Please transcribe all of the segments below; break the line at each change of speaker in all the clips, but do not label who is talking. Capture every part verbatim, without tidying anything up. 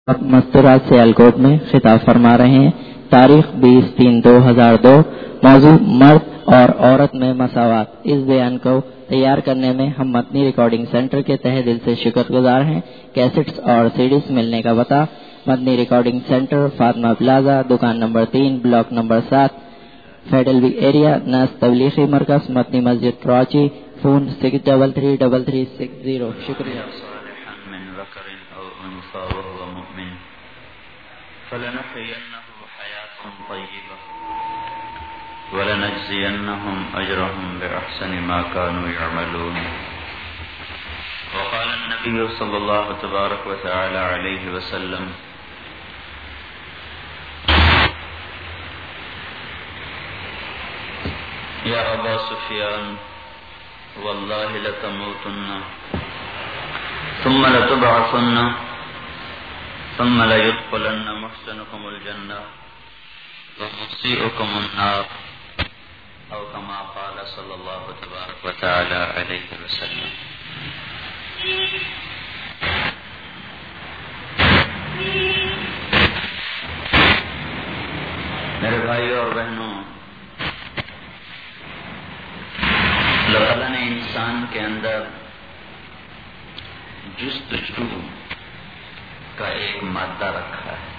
اب مستورات سے الکوٹ میں خطاب فرما رہے ہیں۔ تاریخ بیس تین دو ہزار دو، موضوع مرد اور عورت میں مساوات۔ اس بیان کو تیار کرنے میں ہم مدنی ریکارڈنگ سینٹر کے تہہ دل سے شکر گزار ہیں۔ کیسٹس اور سیڈیز ملنے کا پتہ: Madani recording centre, Fatima plaza, دکان نمبر تین، بلاک نمبر سات، فیڈل بی ایریا، نس تبلیغی مرکز، مدنی مسجد Karachi. Phone six double three double three six zero. شکریہ۔
وهو مؤمن فلنحيينه حياة طيبة ولنجزينهم أجرهم بأحسن ما كانوا يعملون. وقال النبي صلى الله تبارك وتعالى عليه وسلم: يا أبا سفيان والله لتموتن ثم لتبعثن ثم ليدخلن محسنكم الجنة ومسيئكم النار، أو كما قال صلى الله تبارك وتعالى عليه وسلم. میرے بھائیوں اور بہنوں، اللہ تعالیٰ نے انسان کے اندر جستجو کا ایک مادہ رکھا ہے،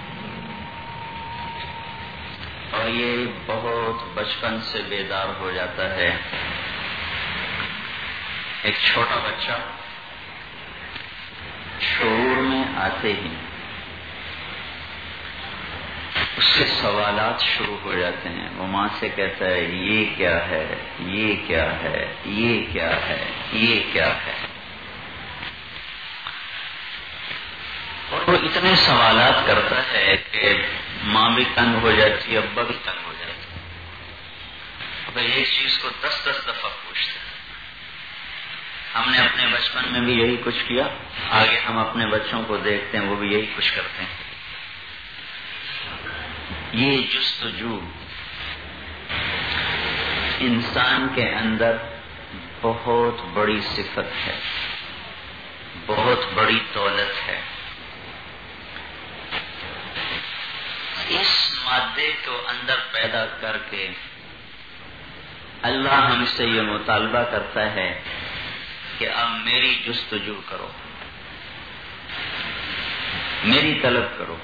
اور یہ بہت بچپن سے بیدار ہو جاتا ہے۔ ایک چھوٹا بچہ شعور میں آتے ہی اس سے سوالات شروع ہو جاتے ہیں۔ وہ ماں سے کہتا ہے یہ کیا ہے، یہ کیا ہے، یہ کیا ہے، یہ کیا ہے، اور وہ اتنے سوالات کرتا ہے کہ ماں بھی تنگ ہو جاتی ہے، ابا بھی تنگ ہو جاتا ہے۔ اب ایک چیز کو دس دس دفعہ پوچھتے ہیں۔ ہم نے اپنے بچپن میں بھی یہی کچھ کیا، آگے ہم اپنے بچوں کو دیکھتے ہیں وہ بھی یہی کچھ کرتے ہیں۔ یہ جستجو انسان کے اندر بہت بڑی صفت ہے، بہت بڑی دولت ہے۔ اس مادے کو اندر پیدا کر کے اللہ ہم سے یہ مطالبہ کرتا ہے کہ اب میری جستجو کرو، میری طلب کرو۔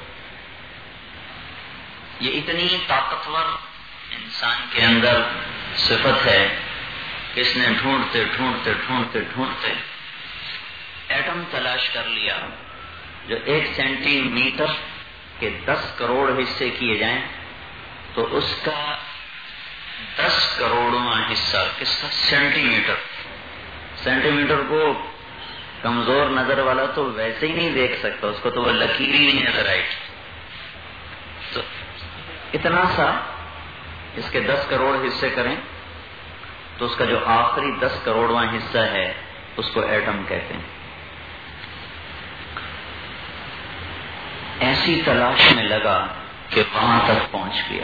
یہ اتنی طاقتور انسان کے اندر صفت ہے کہ اس نے ڈھونڈتے ڈھونڈتے ڈھونڈتے ڈھونڈتے ایٹم تلاش کر لیا جو ایک سینٹی میٹر کہ دس کروڑ حصے کیے جائیں تو اس کا دس کروڑواں حصہ کس کا؟ Centi metre. سینٹی میٹر کو کمزور نظر والا تو ویسے ہی نہیں دیکھ سکتا، اس کو تو وہ لکیر ہی نہیں نظر آئی۔ تو اتنا سا اس کے دس کروڑ حصے کریں تو اس کا جو آخری دس کروڑواں حصہ ہے اس کو ایٹم کہتے ہیں۔ ایسی تلاش میں لگا کہ وہاں تک پہنچ گیا۔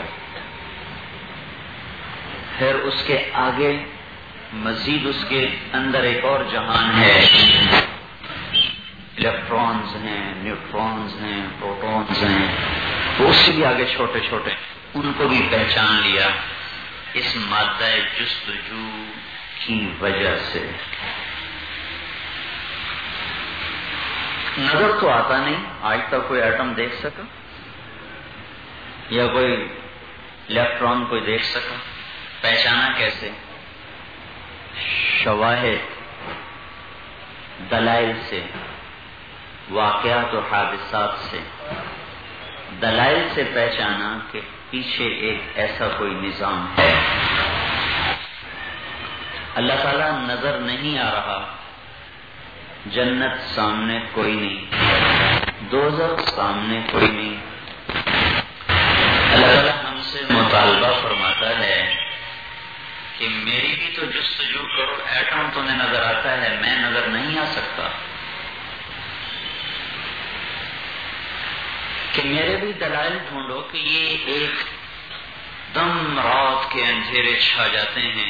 پھر اس کے آگے مزید اس کے اندر ایک اور جہان ہے، الیکٹرونز ہیں، نیوٹرونز ہیں، پروٹونز ہیں، وہ اس سے بھی آگے چھوٹے چھوٹے، ان کو بھی پہچان لیا اس مادہ جستجو کی وجہ سے۔ نظر تو آتا نہیں، آج تک کوئی ایٹم دیکھ سکا یا کوئی الیکٹران کوئی دیکھ سکا؟ پہچانا کیسے؟ شواہد، دلائل سے، واقعات و حادثات سے، دلائل سے پہچانا کہ پیچھے ایک ایسا کوئی نظام ہے۔ اللہ تعالیٰ نظر نہیں آ رہا، جنت سامنے کوئی نہیں، دوزخ سامنے کوئی نہیں۔ اللہ تعالیٰ ہم سے مطالبہ فرماتا ہے کہ میری بھی تو جستجو کرو، ایٹم تمہیں نظر آتا ہے، میں نظر نہیں آ سکتا، کہ میرے بھی دلائل ڈھونڈو کہ یہ ایک دم رات کے اندھیرے چھا جاتے ہیں،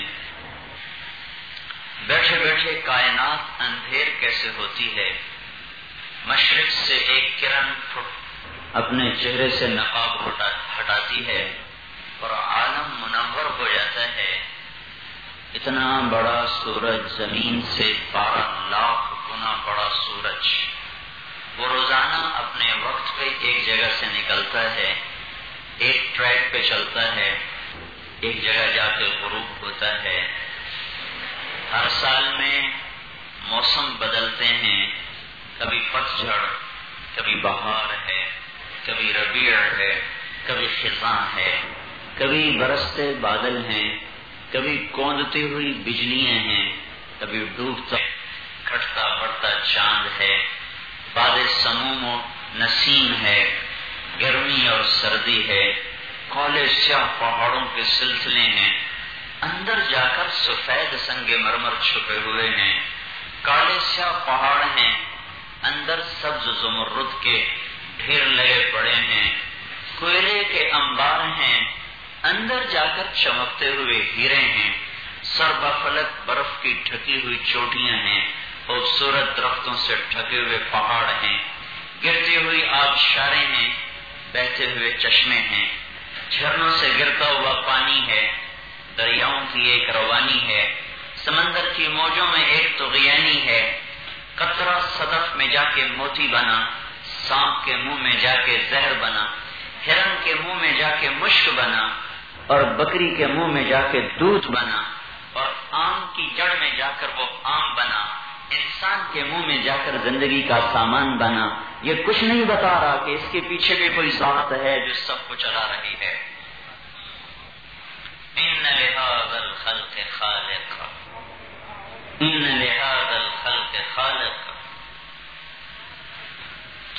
بیٹھے بیٹھے کائنات اندھیر کیسے ہوتی ہے، مشرق سے ایک کرن اپنے چہرے سے نقاب ہٹاتی ہے اور عالم منور ہو جاتا ہے. اتنا بڑا سورج، زمین سے بارہ لاکھ گنا بڑا سورج، وہ روزانہ اپنے وقت پہ ایک جگہ سے نکلتا ہے، ایک ٹریک پہ چلتا ہے، ایک جگہ جا کے غروب ہوتا ہے. ہر سال میں موسم بدلتے ہیں، کبھی پتجھڑ، کبھی بہار ہے، کبھی ربیع ہے، کبھی خزاں ہے، کبھی برستے بادل ہیں، کبھی کوندتی ہوئی بجلیاں ہیں، کبھی ڈوبتا کھٹتا بڑھتا چاند ہے. باد سموم و نسیم ہے، گرمی اور سردی ہے، کالے سیاہ پہاڑوں کے سلسلے ہیں، اندر جا کر سفید سنگ مرمر چھپے ہوئے ہیں. کالے سیاہ پہاڑ ہیں، اندر سبز زمرد کے ڈھیر لگے پڑے ہیں. کوئلے کے انبار ہیں، اندر جا کر چمکتے ہوئے ہیرے ہیں. سربا فلک برف کی ڈھکی ہوئی چوٹیاں ہیں، خوبصورت درختوں سے ڈھکے ہوئے پہاڑ ہیں، گرتی ہوئی آبشاریں ہیں، بہتے ہوئے چشمے ہیں، جھرنوں سے گرتا ہوا پانی ہے، دریاؤں کی ایک روانی ہے، سمندر کی موجوں میں ایک طغیانی ہے. قطرہ صدف میں جا کے موتی بنا، سانپ کے منہ میں جا کے زہر بنا، ہرن کے منہ میں جا کے مشک بنا، اور بکری کے منہ میں جا کے دودھ بنا، اور آم کی جڑ میں جا کر وہ آم بنا، انسان کے منہ میں جا کر زندگی کا سامان بنا. یہ کچھ نہیں بتا رہا کہ اس کے پیچھے بھی کوئی ذات ہے جو سب کو چلا رہی ہے. ان لہذا الخلق خالق، ان لہذا الخلق خالق. تو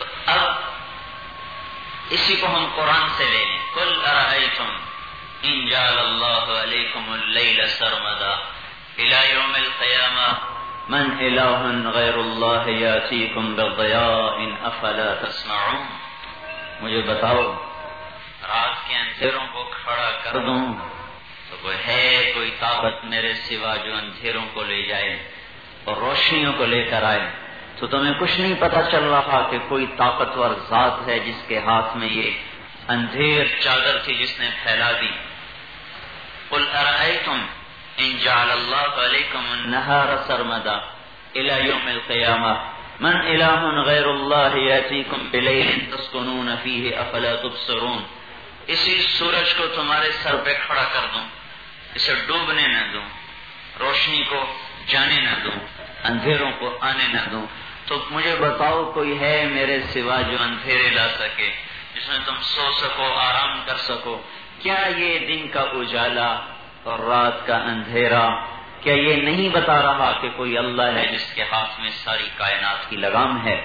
اب اسی کو ہم قرآن سے لے لیں. قل ارأیتم ان جعل اللہ علیکم اللیل سرمدا الی یوم القیامہ من الہ غیر اللہ یاتیکم بضیاء افلا تسمعون. مجھے بتاؤ، رات کے اندھیروں کو کھڑا کر دوں تو کوئی ہے کوئی طاقت میرے سوا جو اندھیروں کو لے جائے اور روشنیوں کو لے کر آئے؟ تو تمہیں کچھ نہیں پتا چل رہا کہ کوئی طاقتور ذات ہے جس کے ہاتھ میں یہ اندھیر چادر تھی جس نے پھیلا دی. قل ارأیتم ان جعل اللہ علیکم النہار سرمدا الی یوم القیامہ من الہ غیر اللہ یاتیکم بلیل تسکنون فیہ افلا تبصرون. اسی سورج کو تمہارے سر پہ کھڑا کر دوں، اسے ڈوبنے نہ دوں، روشنی کو جانے نہ دوں، اندھیروں کو آنے نہ دوں، تو مجھے بتاؤ کوئی ہے میرے سوا جو اندھیرے لا سکے، جس میں تم سو سکو، آرام کر سکو؟ کیا یہ دن کا اجالا اور رات کا اندھیرا کیا یہ نہیں بتا رہا کہ کوئی اللہ ہے جس کے ہاتھ میں ساری کائنات کی لگام ہے؟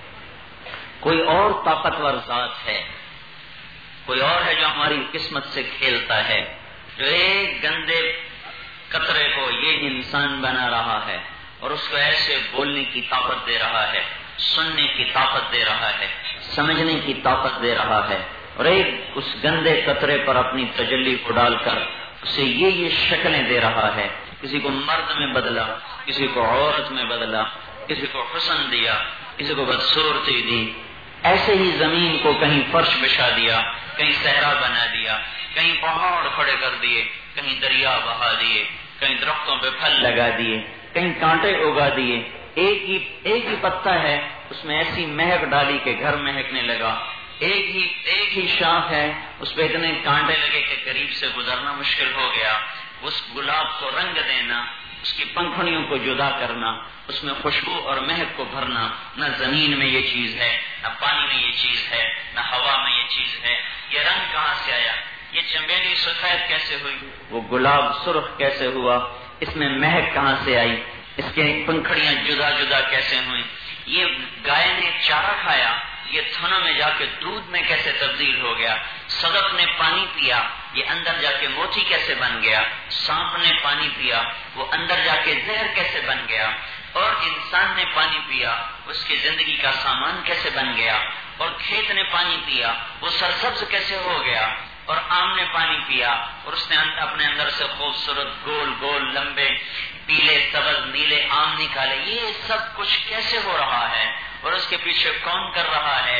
کوئی اور طاقتور ذات ہے، کوئی اور ہے جو ہماری قسمت سے کھیلتا ہے، جو ایک گندے قطرے کو یہ انسان بنا رہا ہے اور اس کو ایسے بولنے کی طاقت دے رہا ہے، سننے کی طاقت دے رہا ہے، سمجھنے کی طاقت دے رہا ہے، اور ایک اس گندے قطرے پر اپنی تجلی کو ڈال کر اسے یہ یہ شکلیں دے رہا ہے. کسی کو مرد میں بدلا، کسی کو عورت میں بدلا، کسی کو حسن دیا، کسی کو بدصورتی دی. ایسے ہی زمین کو کہیں فرش بچھا دیا، کہیں صحرا بنا دیا، کہیں پہاڑ کھڑے کر دیے، کہیں دریا بہا دیے، کہیں درختوں پہ پھل لگا دیے، کہیں کانٹے اگا دیے. ایک ہی ایک ہی پتا ہے، اس میں ایسی مہک ڈالی کہ گھر مہکنے لگا. ایک ہی ایک ہی شاخ ہے، اس پہ اتنے کانٹے لگے کہ قریب سے گزرنا مشکل ہو گیا. اس گلاب کو رنگ دینا، اس کی پنکھڑیوں کو جدا کرنا، اس میں خوشبو اور مہک کو بھرنا، نہ زمین میں یہ چیز ہے، نہ پانی میں یہ چیز ہے، نہ ہوا میں یہ چیز ہے. یہ رنگ کہاں سے آیا؟ یہ چنبیلی سفید کیسے ہوئی؟ وہ گلاب سرخ کیسے ہوا؟ اس میں مہک کہاں سے آئی؟ اس کے پنکھڑیاں جدا جدا کیسے ہوئی؟ یہ گائے نے چارہ کھایا، یہ تھنوں میں جا کے دودھ میں کیسے تبدیل ہو گیا؟ صدف نے پانی پیا، یہ اندر جا کے موتی کیسے بن گیا؟ سانپ نے پانی پیا، وہ اندر جا کے زہر کیسے بن گیا؟ اور انسان نے پانی پیا، اس کی زندگی کا سامان کیسے بن گیا؟ اور کھیت نے پانی پیا، وہ سرسبز کیسے ہو گیا؟ اور آم نے پانی پیا اور اس نے اپنے اندر سے خوبصورت گول گول لمبے پیلے سبز نیلے آم نکالے. یہ سب کچھ کیسے ہو رہا ہے اور اس کے پیچھے کون کر رہا ہے؟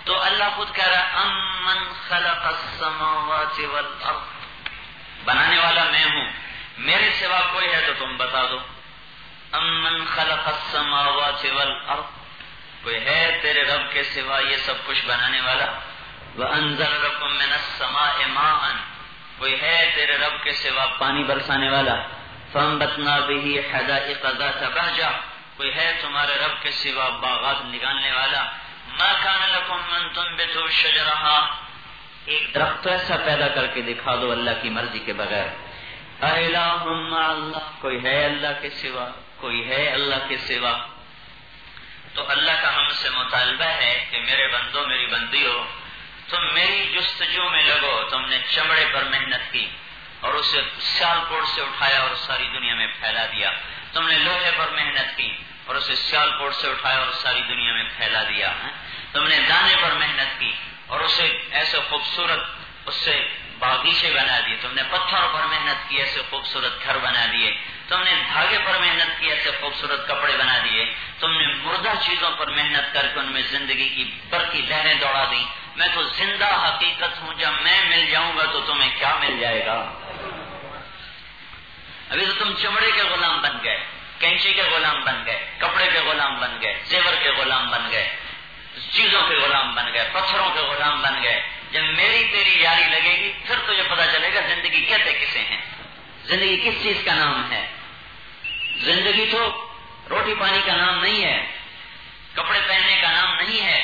تو اللہ خود کہہ رہا امن خلق السماوات والارض، بنانے والا میں ہوں، میرے سوا کوئی ہے تو تم بتا دو. امن خلق السماوات والارض، کوئی ہے تیرے رب کے سوا یہ سب کچھ بنانے والا؟ وانزل لكم من السماء ماء، کوئی ہے تیرے رب کے سوا پانی برسانے والا؟ فانبتنا به حدائق ذات بهجہ، کوئی ہے تمہارے رب کے سوا باغات نکالنے والا؟ ما كان لكم ان تنبتوا شجرها، ایک درخت ایسا پیدا کر کے دکھا دو اللہ کی مرضی کے بغیر. الہ مع اللہ، کوئی ہے اللہ کے سوا؟ کوئی ہے اللہ کے سوا؟ تو اللہ کا ہم سے مطالبہ ہے کہ میرے بندو میری بندیو، تم میری جستجو میں لگو. تم نے چمڑے پر محنت کی اور اسے سیال کوٹ سے اٹھایا اور ساری دنیا میں پھیلا دیا. تم نے لوہے پر محنت کی اور اسے سیال کوٹ سے اٹھایا اور ساری دنیا میں پھیلا دیا. تم نے دانے پر محنت کی اور اسے ایسے خوبصورت اس سے باغیچے بنا دیے. تم نے پتھروں پر محنت کی، ایسے خوبصورت گھر بنا دیے. تم نے دھاگے پر محنت کی، ایسے خوبصورت کپڑے بنا دیے. تم نے مردہ چیزوں پر محنت کر کے ان میں زندگی کی برقی لہریں دوڑا دی. میں تو زندہ حقیقت ہوں، جب میں مل جاؤں گا تو تمہیں کیا مل جائے گا؟ ابھی تو تم چمڑے کے غلام بن گئے، کینچی کے غلام بن گئے، کپڑے کے غلام بن گئے، زیور کے غلام بن گئے، چیزوں کے غلام بن گئے، پتھروں کے غلام بن گئے. جب میری تیری یاری لگے گی پھر تجھے پتا چلے گا زندگی کہتے کسے ہیں، زندگی کس چیز کا نام ہے. زندگی تو روٹی پانی کا نام نہیں ہے، کپڑے پہننے کا نام نہیں ہے،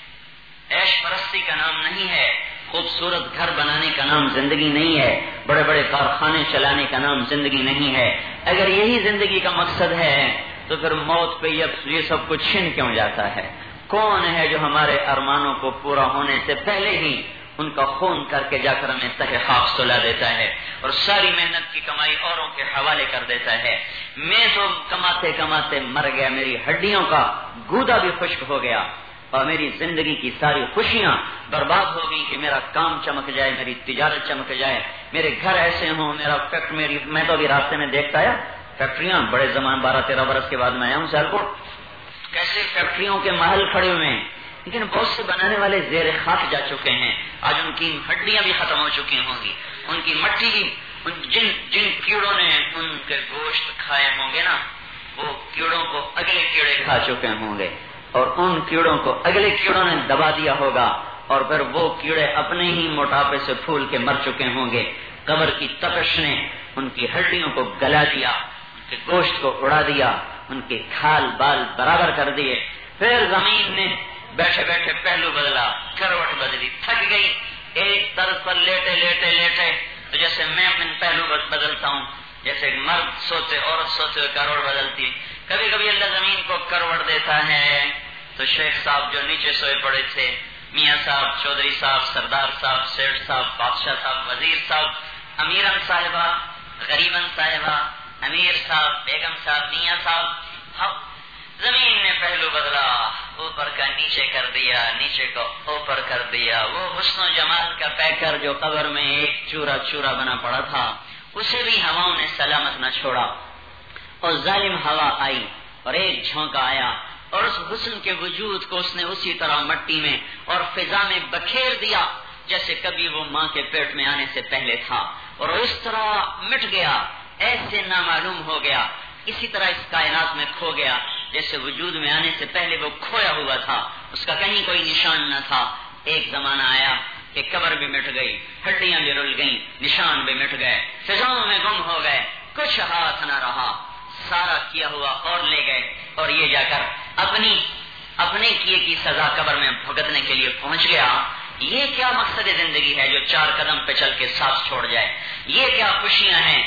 عیش پرستی کا نام نہیں ہے، خوبصورت گھر بنانے کا نام زندگی نہیں ہے، بڑے بڑے کارخانے چلانے کا نام زندگی نہیں ہے. اگر یہی زندگی کا مقصد ہے تو پھر موت پہ یہ سب کچھ چھن کیوں جاتا ہے؟ کون ہے جو ہمارے ارمانوں کو پورا ہونے سے پہلے ہی ان کا خون کر کے جا کر ہمیں تہ خاک سلا دیتا ہے اور ساری محنت کی کمائی اوروں کے حوالے کر دیتا ہے؟ میں تو کماتے کماتے مر گیا، میری ہڈیوں کا گودا بھی خشک ہو گیا اور میری زندگی کی ساری خوشیاں برباد ہو گئی کہ میرا کام چمک جائے، میری تجارت چمک جائے، میرے گھر ایسے ہوں، میرا فیکٹری میری میں تو ابھی راستے میں دیکھتا ہے فیکٹریاں، بڑے زمان بارہ تیرہ برس کے بعد میں آیا ہوں سیالکوٹ، کیسے فیکٹریوں کے محل کھڑے ہوئے ہیں، لیکن بہت سے بنانے والے زیر خاک جا چکے ہیں. آج ان کی ہڈیاں بھی ختم ہو چکی ہوں گی، ان کی مٹی بھی، جن جن کیڑوں نے ان کے گوشت کھائے ہوں گے نا، وہ کیڑوں کو اگلے کیڑے کھا چکے ہوں گے اور ان کیڑوں کو اگلے کیڑوں نے دبا دیا ہوگا اور پھر وہ کیڑے اپنے ہی موٹاپے سے پھول کے مر چکے ہوں گے. قبر کی تپش نے ان کی ہڈیوں کو گلا دیا، ان کے گوشت کو اڑا دیا، ان کے کھال بال برابر کر دیے. پھر زمین نے بیٹھے بیٹھے پہلو بدلا، کروٹ بدلی، تھک گئی ایک طرف پر لیٹے لیٹے لیٹے. تو جیسے میں اپنے پہلو بدلتا ہوں، جیسے مرد سوتے عورت سوتے ہوئے کروٹ بدلتی، کبھی کبھی اللہ زمین کو کروٹ دیتا ہے. تو شیخ صاحب جو نیچے سوئے پڑے تھے، میاں صاحب، چودھری صاحب، سردار صاحب، سیٹھ صاحب، بادشاہ صاحب، وزیر صاحب، امیرن صاحبہ، غریبن صاحبہ، امیر صاحب، بیگم صاحب، میاں صاحب، اب زمین نے پہلو بدلا، اوپر کا نیچے کر دیا، نیچے کو اوپر کر دیا. وہ حسن و جمال کا پیکر جو قبر میں ایک چورا چورا بنا پڑا تھا، اسے بھی ہواؤں نے سلامت نہ چھوڑا اور ظالم ہوا آئی اور ایک جھونکا آیا اور اس حسن کے وجود کو اس نے اسی طرح مٹی میں اور فضا میں بکھیر دیا جیسے کبھی وہ ماں کے پیٹ میں آنے سے پہلے تھا، اور اس طرح مٹ گیا، ایسے نامعلوم ہو گیا، اسی طرح اس کائنات میں کھو گیا جیسے وجود میں آنے سے پہلے وہ کھویا ہوا تھا، اس کا کہیں کوئی نشان نہ تھا. ایک زمانہ آیا کہ قبر بھی مٹ گئی، ہڈیاں بھی رل گئیں، نشان بھی مٹ گئے، فضاؤں میں گم ہو گئے، کچھ ہاتھ نہ رہا، سارا کیا ہوا اور لے گئے اور یہ جا کر اپنی اپنے کیے کی سزا قبر میں بھگتنے کے لیے پہنچ گیا. یہ کیا مقصد زندگی ہے جو چار قدم پہ چل کے ساتھ چھوڑ جائے؟ یہ کیا خوشیاں ہیں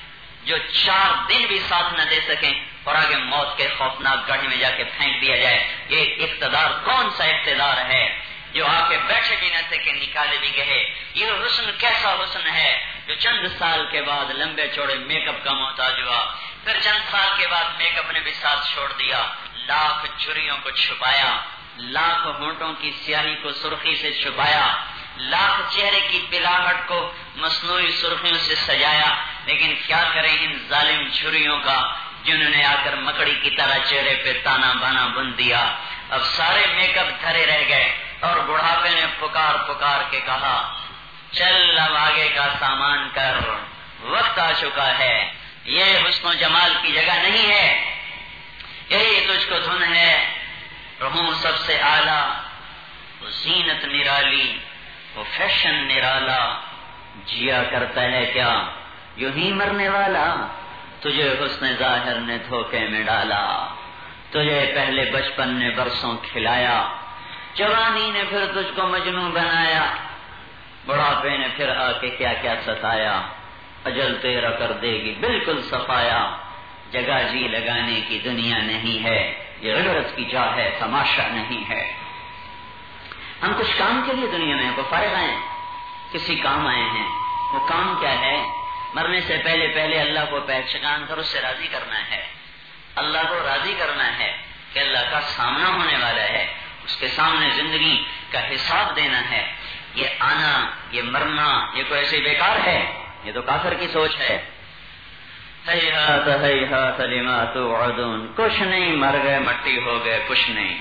جو چار دن بھی ساتھ نہ دے سکیں اور آگے موت کے خوفناک گڑھے میں جا کے پھینک دیا جائے؟ یہ اقتدار کون سا اقتدار ہے جو آ کے بیٹھے بھی نہ سکے، نکالے بھی گئے؟ یہ حسن کیسا حسن ہے جو چند سال کے بعد لمبے چوڑے میک اپ کا محتاج ہوا، پھر چند سال کے بعد میک اپ نے بھی ساتھ چھوڑ دیا، لاکھ جھریوں کو چھپایا، لاکھ ہونٹوں کی سیاہی کو سرخی سے چھپایا، لاکھ چہرے کی پلاہٹ کو مصنوعی سرخیوں سے سجایا، لیکن کیا کریں ان ظالم جھریوں کا جنہوں نے آ کر مکڑی کی طرح چہرے پہ تانا بانا بن دیا. اب سارے میک اپ دھرے رہ گئے اور بڑھاپے نے پکار پکار کے کہا چل اب آگے کا سامان کر، وقت آ چکا ہے، یہ حسن و جمال کی جگہ نہیں ہے، یہی تجھ کو دھن ہے، رہوں سب سے اعلیٰ، وہ زینت نرالی، وہ فیشن نرالا، جیا کرتا ہے کیا یوں ہی مرنے والا، تجھے حسن ظاہر نے دھوکے میں ڈالا، تجھے پہلے بچپن نے برسوں کھلایا، جوانی نے پھر تجھ کو مجنون بنایا، بڑھاپے نے پھر آ کے کیا کیا ستایا، اجل تیرا کر دے گی بالکل صفایا، جگہ جی لگانے کی دنیا نہیں ہے، یہ غیرت کی جا ہے، تماشا نہیں ہے۔ ہم کچھ کام کے لیے دنیا میں کو فارغ آئے ہیں، کسی کام آئے ہیں، وہ کام کیا ہے؟ مرنے سے پہلے پہلے اللہ کو پہچان کر اس سے راضی کرنا ہے، اللہ کو راضی کرنا ہے کہ اللہ کا سامنا ہونے والا ہے، اس کے سامنے زندگی کا حساب دینا ہے۔ یہ آنا، یہ مرنا، یہ کوئی ایسے بیکار ہے، یہ تو کافر کی سوچ ہے۔ ہیہات ہیہات لما توعدون، کچھ نہیں، مر گئے، مٹی ہو گئے، کچھ نہیں۔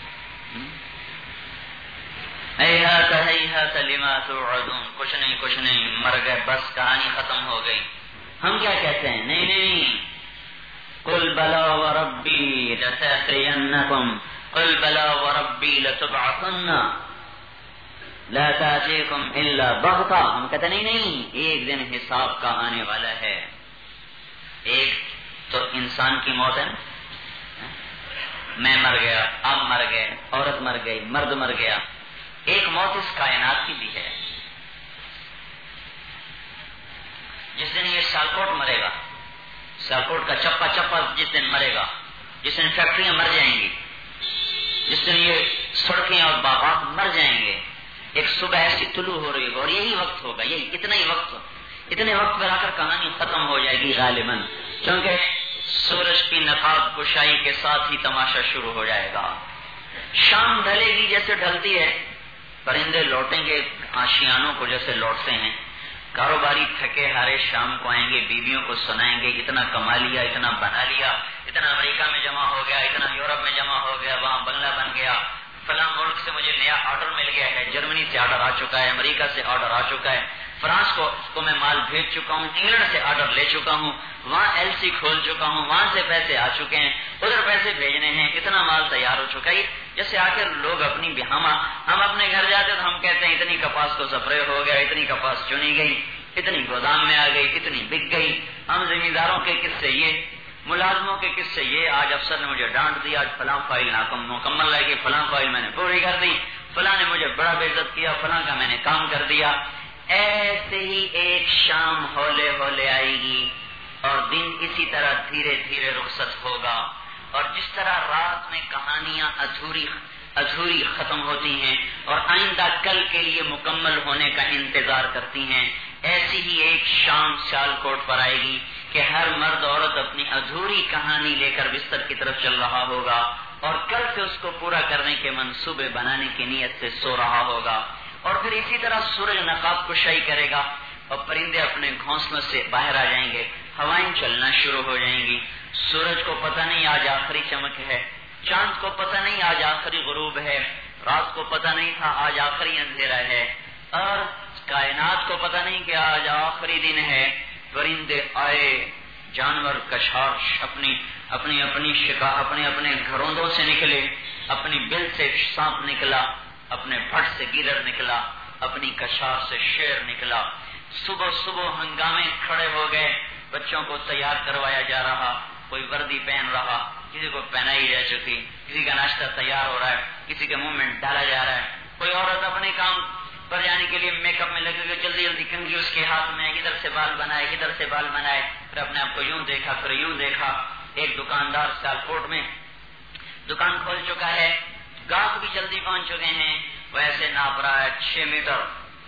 ہیہات ہیہات لما توعدون، کچھ نہیں کچھ نہیں، مر گئے، بس کہانی ختم ہو گئی۔ ہم کیا کہتے ہیں؟ نہیں نہیں، قل بلا وربی لتأتینکم، قل بلا وربی لتبعثن لا تأتیکم الا بغتہ۔ ہم کہتے ہیں نہیں نہیں، ایک دن حساب کا آنے والا ہے۔ ایک تو انسان کی موت ہے، میں مر گیا، آپ مر گئے، عورت مر گئی، مرد مر گیا، ایک موت اس کائنات کی بھی ہے۔ جس دن یہ سیالکوٹ مرے گا، سیالکوٹ کا چپا چپا جس دن مرے گا، جس دن فیکٹریاں مر جائیں گی، جس دن یہ سڑکیں اور باغات مر جائیں گے، ایک صبح ایسی طلوع ہو رہی ہوگی اور یہی وقت ہوگا، یہی اتنا ہی وقت، اتنے وقت پر آ کر کہانی ختم ہو جائے گی غالباً، کیونکہ سورج کی نقاب کشائی کے ساتھ ہی تماشا شروع ہو جائے گا۔ شام ڈھلے گی جیسے ڈھلتی ہے، پرندے لوٹیں گے آشیانوں کو جیسے لوٹتے ہیں، کاروباری تھکے ہارے شام کو آئیں گے، بیویوں کو سنائیں گے اتنا کما لیا، اتنا بنا لیا، اتنا امریکہ میں جمع ہو گیا، اتنا یورپ میں جمع ہو گیا، وہاں بنگلہ بن گیا، فلاں ملک سے مجھے نیا آرڈر مل گیا ہے، جرمنی سے آرڈر آ چکا ہے، امریکہ سے آرڈر آ چکا ہے، فرانس کو کو میں مال بھیج چکا ہوں، انگلینڈ سے آرڈر لے چکا ہوں، وہاں ایل سی کھول چکا ہوں، وہاں سے پیسے آ چکے ہیں، ادھر پیسے بھیجنے ہیں، اتنا مال تیار ہو چکا ہے۔ جیسے آ کے لوگ اپنی ہم ہم اپنے گھر جاتے تو ہم کہتے ہیں اتنی کپاس کو سپرے ہو گیا، اتنی کپاس چنی گئی، اتنی گودام میں آ گئی، اتنی بک گئی۔ ہم زمینداروں کے قصے یہ، ملازموں کے قصے یہ، آج افسر نے مجھے ڈانٹ دیا، آج فلاں فائل ناکم مکمل رہ گئی، فلاں فائل میں نے پوری کر دی، فلاں نے مجھے بڑا بے عزت کیا، فلاں کا میں نے کام کر دیا۔ ایسے ہی ایک شام ہولے ہولے آئے گی اور دن اسی طرح دھیرے دھیرے رخصت ہوگا، اور جس طرح رات میں کہانیاں ادھوری ادھوری ختم ہوتی ہیں اور آئندہ کل کے لیے مکمل ہونے کا انتظار کرتی ہیں، ایسی ہی ایک شام سیالکوٹ پر آئے گی کہ ہر مرد عورت اپنی ادھوری کہانی لے کر بستر کی طرف چل رہا ہوگا اور کل سے اس کو پورا کرنے کے منصوبے بنانے کی نیت سے سو رہا ہوگا، اور پھر اسی طرح سورج نقاب کشائی کرے گا اور پرندے اپنے گھونسلوں سے باہر آ جائیں گے، ہوائیں چلنا شروع ہو جائیں گی، سورج کو پتہ نہیں آج آخری چمک ہے، چاند کو پتہ نہیں آج آخری غروب ہے، رات کو پتہ نہیں تھا آج آخری اندھیرا ہے، اور کائنات کو پتہ نہیں کہ آج آخری دن ہے۔ پرندے آئے، جانور کشار اپنی اپنی اپنی شکا اپنے اپنے گھروندوں سے نکلے، اپنی بل سے سانپ نکلا، اپنے پھٹ سے گیدڑ نکلا، اپنی کشار سے شیر نکلا، صبح صبح ہنگامے کھڑے ہو گئے، بچوں کو تیار کروایا جا رہا، کوئی وردی پہن رہا، کسی کو پہنائی جا چکی، کسی کا ناشتہ تیار ہو رہا ہے، کسی کے منہ میں ڈالا جا رہا ہے، کوئی عورت اپنے کام پر جانے کے لیے میک اپ میں لگے ہوئے جلدی جلدی کنگھی اس کے ہاتھ میں، ادھر سے بال بنائے ادھر سے بال بنائے، پھر اپنے آپ کو یوں دیکھا پھر یوں دیکھا۔ ایک دکاندار سیالکوٹ میں دکان کھول چکا ہے، گاہک بھی جلدی پہنچ چکے ہیں، وہ ایسے ناپ رہا ہے چھ میٹر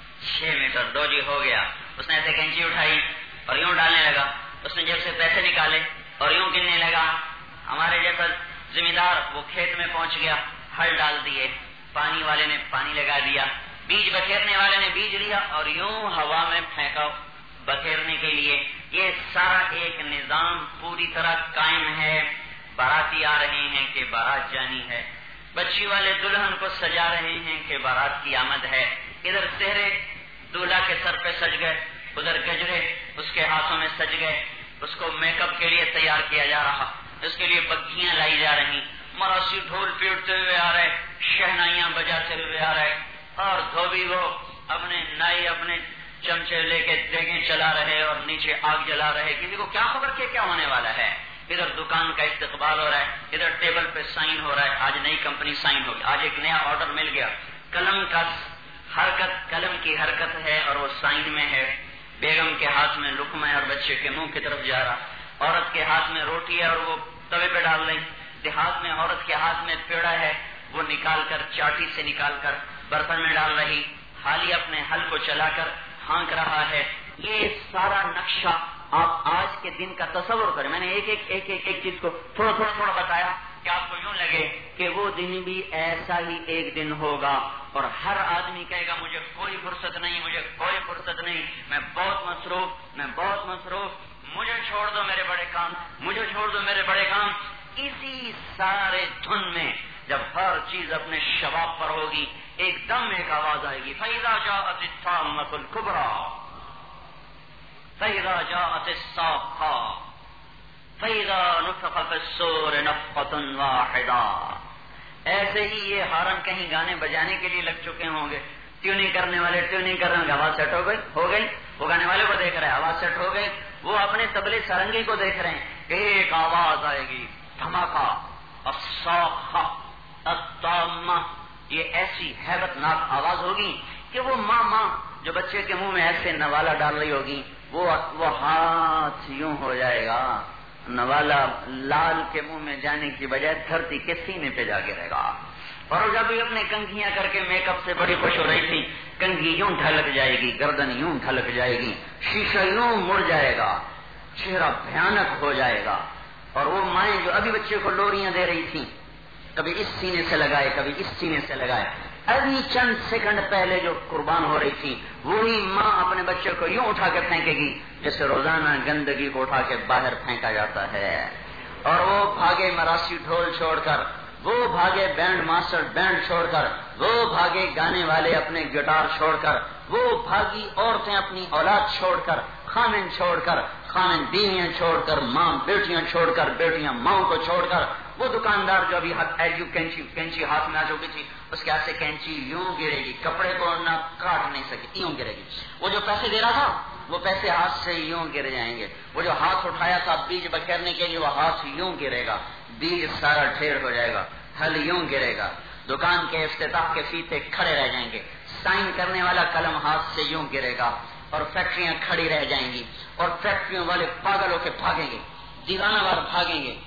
چھ میٹر دو جی ہو گیا، اس نے ایسے کینچی اٹھائی اور یوں ڈالنے لگا، اس نے جیب سے پیسے نکالے اور یوں گننے لگا۔ ہمارے جیسا زمیندار وہ کھیت میں پہنچ گیا، ہل ڈال دیے، پانی والے نے پانی لگا دیا، بیج بکھیرنے والے نے بیج لیا اور یوں ہوا میں پھینکا بکھیرنے کے لیے۔ یہ سارا ایک نظام پوری طرح قائم ہے۔ باراتی آ رہے ہیں کہ بارات جانی ہے، بچی والے دلہن کو سجا رہے ہیں کہ بارات کی آمد ہے. ادھر سہرے دولہا کے سر پہ سج گئے, ادھر گجرے اس کے ہاتھوں میں سج گئے. اس کو میک اپ کے لیے تیار کیا جا رہا, اس کے لیے بگھیاں لائی جا رہی, مراسی ڈھول پیٹتے ہوئے آ رہے, شہنائیاں بجاتے ہوئے آ رہے, اور دھوبی وہ اپنے نائی اپنے چمچے لے کے دیگیں چلا رہے اور نیچے آگ جلا رہے. کسی کو کیا خبر کہ کیا ہونے والا ہے. ادھر دکان کا استقبال ہو رہا ہے, ادھر ٹیبل پہ سائن ہو رہا ہے. آج نئی کمپنی سائن ہوگی, آج ایک نیا آرڈر مل گیا. قلم کا حرکت, قلم کی حرکت ہے اور وہ سائن میں ہے. بیگم کے ہاتھ میں لقمہ ہے اور بچے کے منہ کی طرف جا رہا. عورت کے ہاتھ میں روٹی ہے اور وہ توے پہ ڈال رہی. دیہات میں عورت کے ہاتھ میں پیڑا ہے, وہ نکال کر چاٹی سے نکال کر برتن میں ڈال رہی. حالی اپنے حل کو چلا کر ہانک رہا ہے. یہ سارا نقشہ آپ آج کے دن کا تصور کریں. میں نے ایک ایک ایک ایک ایک چیز کو تھوڑا تھوڑا تھوڑا بتایا کہ آپ کو یوں لگے کہ وہ دن بھی ایسا ہی ایک دن ہوگا اور ہر آدمی کہے گا مجھے کوئی فرصت نہیں, مجھے کوئی فرصت نہیں, میں بہت مصروف, میں بہت مصروف, مجھے چھوڑ دو میرے بڑے کام, مجھے چھوڑ دو میرے بڑے کام. اسی سارے دھن میں جب ہر چیز اپنے شباب پر ہوگی, ایک دم ایک آواز آئے گی, فَإِذَا جَاءَتِ الطَّامَّةُ الْكُبْرَىٰ فَإِذَا جَاءَتِ الصَّاخَّةُ فَإِذَا نُفِخَ فِي الصُّورِ نَفْخَةٌ وَاحِدَةٌ. ایسے ہی یہ ہارن کہیں گانے بجانے کے لیے لگ چکے ہوں گے. ٹیوننگ کرنے والے ٹیوننگ کر رہے ہیں, آواز سیٹ ہو گئی ہو گئی وہ گانے والے کو دیکھ رہے ہیں, آواز سیٹ ہو گئی. وہ اپنے تبلے سرنگی کو دیکھ رہے ہیں. ایک آواز آئے گی, دھماکہ, الصاخہ الطامہ. یہ ایسی ہیبت ناک آواز ہوگی کہ وہ ماں ماں جو بچے کے منہ میں ایسے نوالا ڈال رہی ہوگی, وہ وہ ہاتھ یوں ہو جائے گا, نوالا لال کے منہ میں جانے کی بجائے دھرتی کے سینے پہ جا کے رہے گا. اور جب بھی اپنے کنگھیاں کر کے میک اپ سے بڑی خوش ہو رہی تھی, کنگھی یوں ڈھلک جائے گی, گردن یوں ڈھلک جائے گی, شیشہ یوں مڑ جائے گا, چہرہ بھیانک ہو جائے گا. اور وہ مائیں جو ابھی بچے کو لوریاں دے رہی تھیں, کبھی اس سینے سے لگائے کبھی اس سینے سے لگائے, ابھی چند سیکنڈ پہلے جو قربان ہو رہی تھی, وہی ماں اپنے بچے کو یوں اٹھا کے پھینکے گی جیسے روزانہ گندگی کو اٹھا کے باہر پھینکا جاتا ہے. اور وہ بھاگے مراسی ڈھول چھوڑ کر, وہ بھاگے بینڈ ماسٹر بینڈ چھوڑ کر, وہ بھاگے گانے والے اپنے گٹار چھوڑ کر, وہ بھاگی عورتیں اپنی اولاد چھوڑ کر, خامن چھوڑ کر, خامن بیویاں چھوڑ کر, ماں بیٹیاں چھوڑ کر, بیٹیاں ماں کو چھوڑ کر. وہ دکاندار جو ابھی ایجو کینچی کینچی ہاتھ میں آ چکی تھی, اس کے ہاتھ سے کینچی یوں گرے گی, کپڑے کو نہ کاٹ نہیں سکے, یوں گرے گی. وہ جو پیسے دے رہا تھا وہ پیسے ہاتھ سے یوں گر جائیں گے. وہ جو ہاتھ اٹھایا تھا بیج بکھیرنے کے لیے, وہ ہاتھ یوں گرے گا, بیج سارا ڈھیر ہو جائے گا, ہل یوں گرے گا. دکان کے افتتاح کے فیتے کھڑے رہ جائیں گے, سائن کرنے والا قلم ہاتھ سے یوں گرے گا, اور فیکٹریاں کھڑی رہ جائیں گی, اور فیکٹریوں والے پاگل ہو کے بھاگیں گے, دیوانہ وار بھاگیں گے.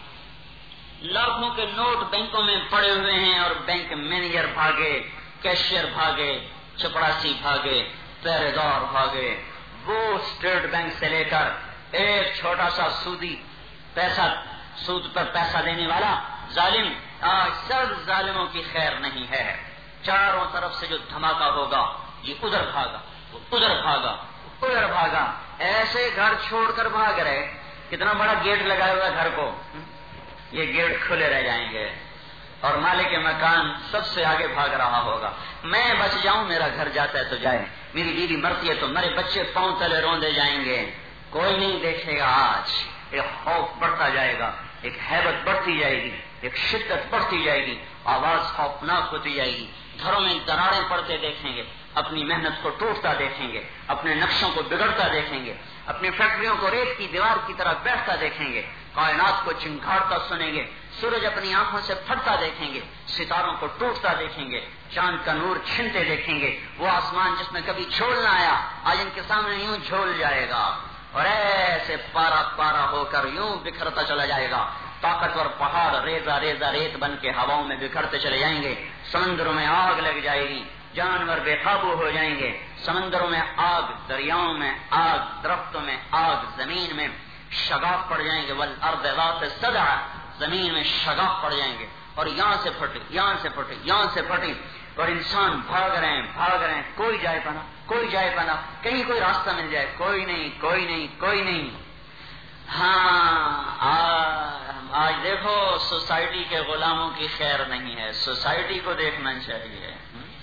لاکھوں کے نوٹ بینکوں میں پڑے ہوئے ہیں اور بینک مینیجر بھاگے, کیشیئر بھاگے, چپڑاسی بھاگے, پہرے دار بھاگے. وہ اسٹیٹ بینک سے لے کر ایک چھوٹا سا سودی پیسہ, سود پر پیسہ دینے والا ظالم, آج سب ظالموں کی خیر نہیں ہے. چاروں طرف سے جو دھماکہ ہوگا, یہ ادھر بھاگا, وہ ادھر بھاگا, ادھر بھاگا, ایسے گھر چھوڑ کر بھاگ رہے. کتنا بڑا گیٹ لگایا ہوا گھر کو, یہ گیٹ کھلے رہ جائیں گے اور مالک مکان سب سے آگے بھاگ رہا ہوگا. میں بچ جاؤں, میرا گھر جاتا ہے تو جائے, میری بیوی مرتی ہے تو میرے بچے پاؤں تلے روندے جائیں گے, کوئی نہیں دیکھے گا. آج ایک خوف بڑھتا جائے گا, ایک ہیبت بڑھتی جائے گی, ایک شدت بڑھتی جائے گی, آواز خوفناک ہوتی جائے گی. گھروں میں دراریں پڑتے دیکھیں گے, اپنی محنت کو ٹوٹتا دیکھیں گے, اپنے نقشوں کو بگڑتا دیکھیں گے, اپنی فیکٹریوں کو ریت کی دیوار کی طرح بیٹھتا دیکھیں گے, کائنات کو چنکھاڑتا سنیں گے, سورج اپنی آنکھوں سے پھٹتا دیکھیں گے, ستاروں کو ٹوٹتا دیکھیں گے, چاند کا نور چھنتے دیکھیں گے. وہ آسمان جس میں کبھی جھول نہ آیا, آج ان کے سامنے یوں جھول جائے گا اور ایسے پارا پارا ہو کر یوں بکھرتا چلا جائے گا. طاقتور پہاڑ ریزہ ریزہ ریت بن کے ہواؤں میں بکھرتے چلے جائیں گے. سمندروں میں آگ لگ جائے گی, جانور بے قابو ہو جائیں گے. سمندروں میں آگ, دریاؤں میں آگ, درختوں میں آگ, زمین میں شگاف پڑ جائیں گے. والارض ذات الصدع, زمین میں شگاف پڑ جائیں گے, اور یہاں سے پھٹے, یہاں سے پھٹے, یہاں سے پھٹے, اور انسان بھاگ رہے ہیں بھاگ رہے ہیں. کوئی جائے پنا, کوئی جائے پنا, کہیں کوئی راستہ مل جائے, کوئی نہیں, کوئی نہیں, کوئی نہیں. ہاں, آج دیکھو سوسائٹی کے غلاموں کی خیر نہیں ہے، سوسائٹی کو دیکھنا چاہیے،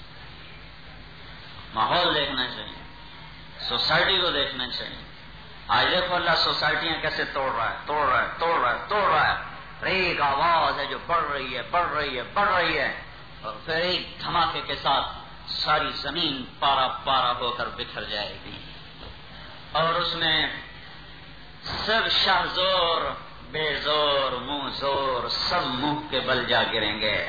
ماحول دیکھنا چاہیے، سوسائٹی کو دیکھنا چاہیے۔ آج دیکھو اللہ سوسائٹیاں کیسے توڑ رہا ہے، توڑ رہا ہے، توڑ رہا ہے، توڑ رہا ہے۔ ایک آواز ہے جو بڑھ رہی ہے، بڑھ رہی ہے، بڑھ رہی ہے، اور پھر ایک دھماکے کے ساتھ ساری زمین پارا پارا ہو کر بکھر جائے گی، اور اس میں سب شاہ زور بے زور منہ زور سب منہ کے بل جا گریں گے۔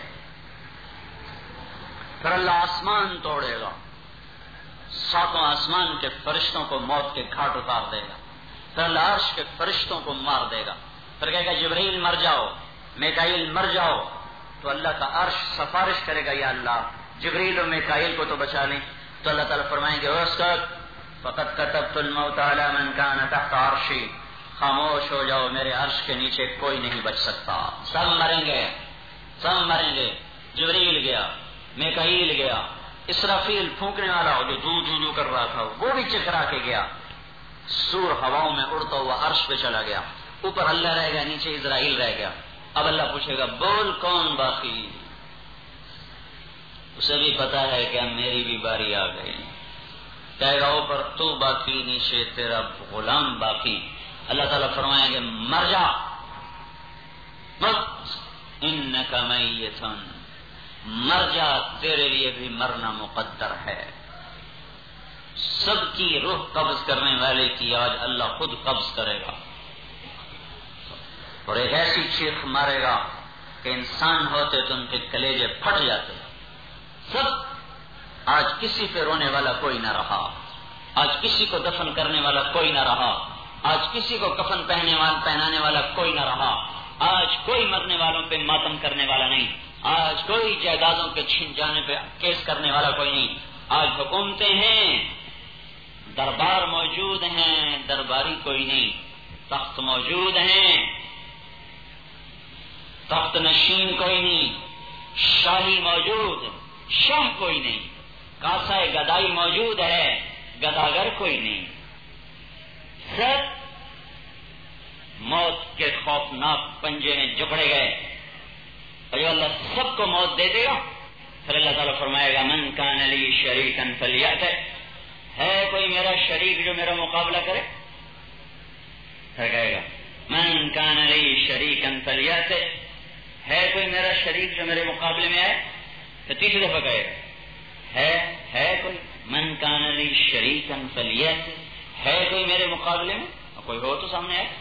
پھر اللہ آسمان توڑے گا، ساتوں آسمان کے فرشتوں کو موت کے گھاٹ اتار دے گا، پھر اللہ عرش کے فرشتوں کو مار دے گا، پھر کہے گا جبرائیل مر جاؤ، میکائیل مر جاؤ، تو اللہ کا عرش سفارش کرے گا یا اللہ جبرائیل و میکائیل کو تو بچا لیں، تو اللہ تعالیٰ فرمائیں گے اسکت فقد کتبت الموت علی من کان تحت عرشی، خاموش ہو جاؤ، میرے عرش کے نیچے کوئی نہیں بچ سکتا، سب مریں گے، سب مریں گے۔ جبرائیل گیا، میکائیل گیا، اسرافیل پھونکنے والا جو دو دو دو کر رہا تھا وہ بھی چکرا کے گیا، سور ہواؤں میں اڑتا ہوا عرش پہ چلا گیا، اوپر اللہ رہ گیا، نیچے اسرائیل رہ گیا۔ اب اللہ پوچھے گا بول کون باقی؟ اسے بھی پتا ہے کہ میری بھی باری آ گئی، کہے گا اوپر تو باقی، نیچے تیرا غلام باقی۔ اللہ تعالیٰ فرمائیں گے مر جا، مت انک میت، مر جا، تیرے لیے بھی مرنا مقدر ہے۔ سب کی روح قبض کرنے والے کی آج اللہ خود قبض کرے گا، اور ایک ایسی چیخ مارے گا کہ انسان ہوتے تو ان کے کلیجے پھٹ جاتے۔ سب آج کسی پہ رونے والا کوئی نہ رہا، آج کسی کو دفن کرنے والا کوئی نہ رہا، آج کسی کو کفن پہننے والا پہنانے والا کوئی نہ رہا، آج کوئی مرنے والوں پہ ماتم کرنے والا نہیں، آج کوئی جائیدادوں کے چھن جانے پہ کیس کرنے والا کوئی نہیں۔ آج حکومتیں ہیں، دربار موجود ہیں، درباری کوئی نہیں، تخت موجود ہیں، تخت نشین کوئی نہیں، شاہی موجود، شاہ کوئی نہیں، کاسہ گدائی موجود ہے، گداگر کوئی نہیں، سب موت کے خوفناک پنجے میں جکڑے گئے، اور اللہ سب کو موت دے دے گا۔ پھر اللہ تعالیٰ فرمائے گا من کان لی شریکا فلیأت، ہے کوئی میرا شریک جو میرا مقابلہ کرے؟ پھر کہے گا من کان لی شریکا فلیأت، ہے کوئی میرا شریک جو میرے مقابلے میں آئے؟ پھر تیسری دفعہ کہے گا ہے ہے کوئی من کان لی شریکا فلیأت، ہے کوئی میرے مقابلے میں؟ اور کوئی ہو تو سامنے آئے۔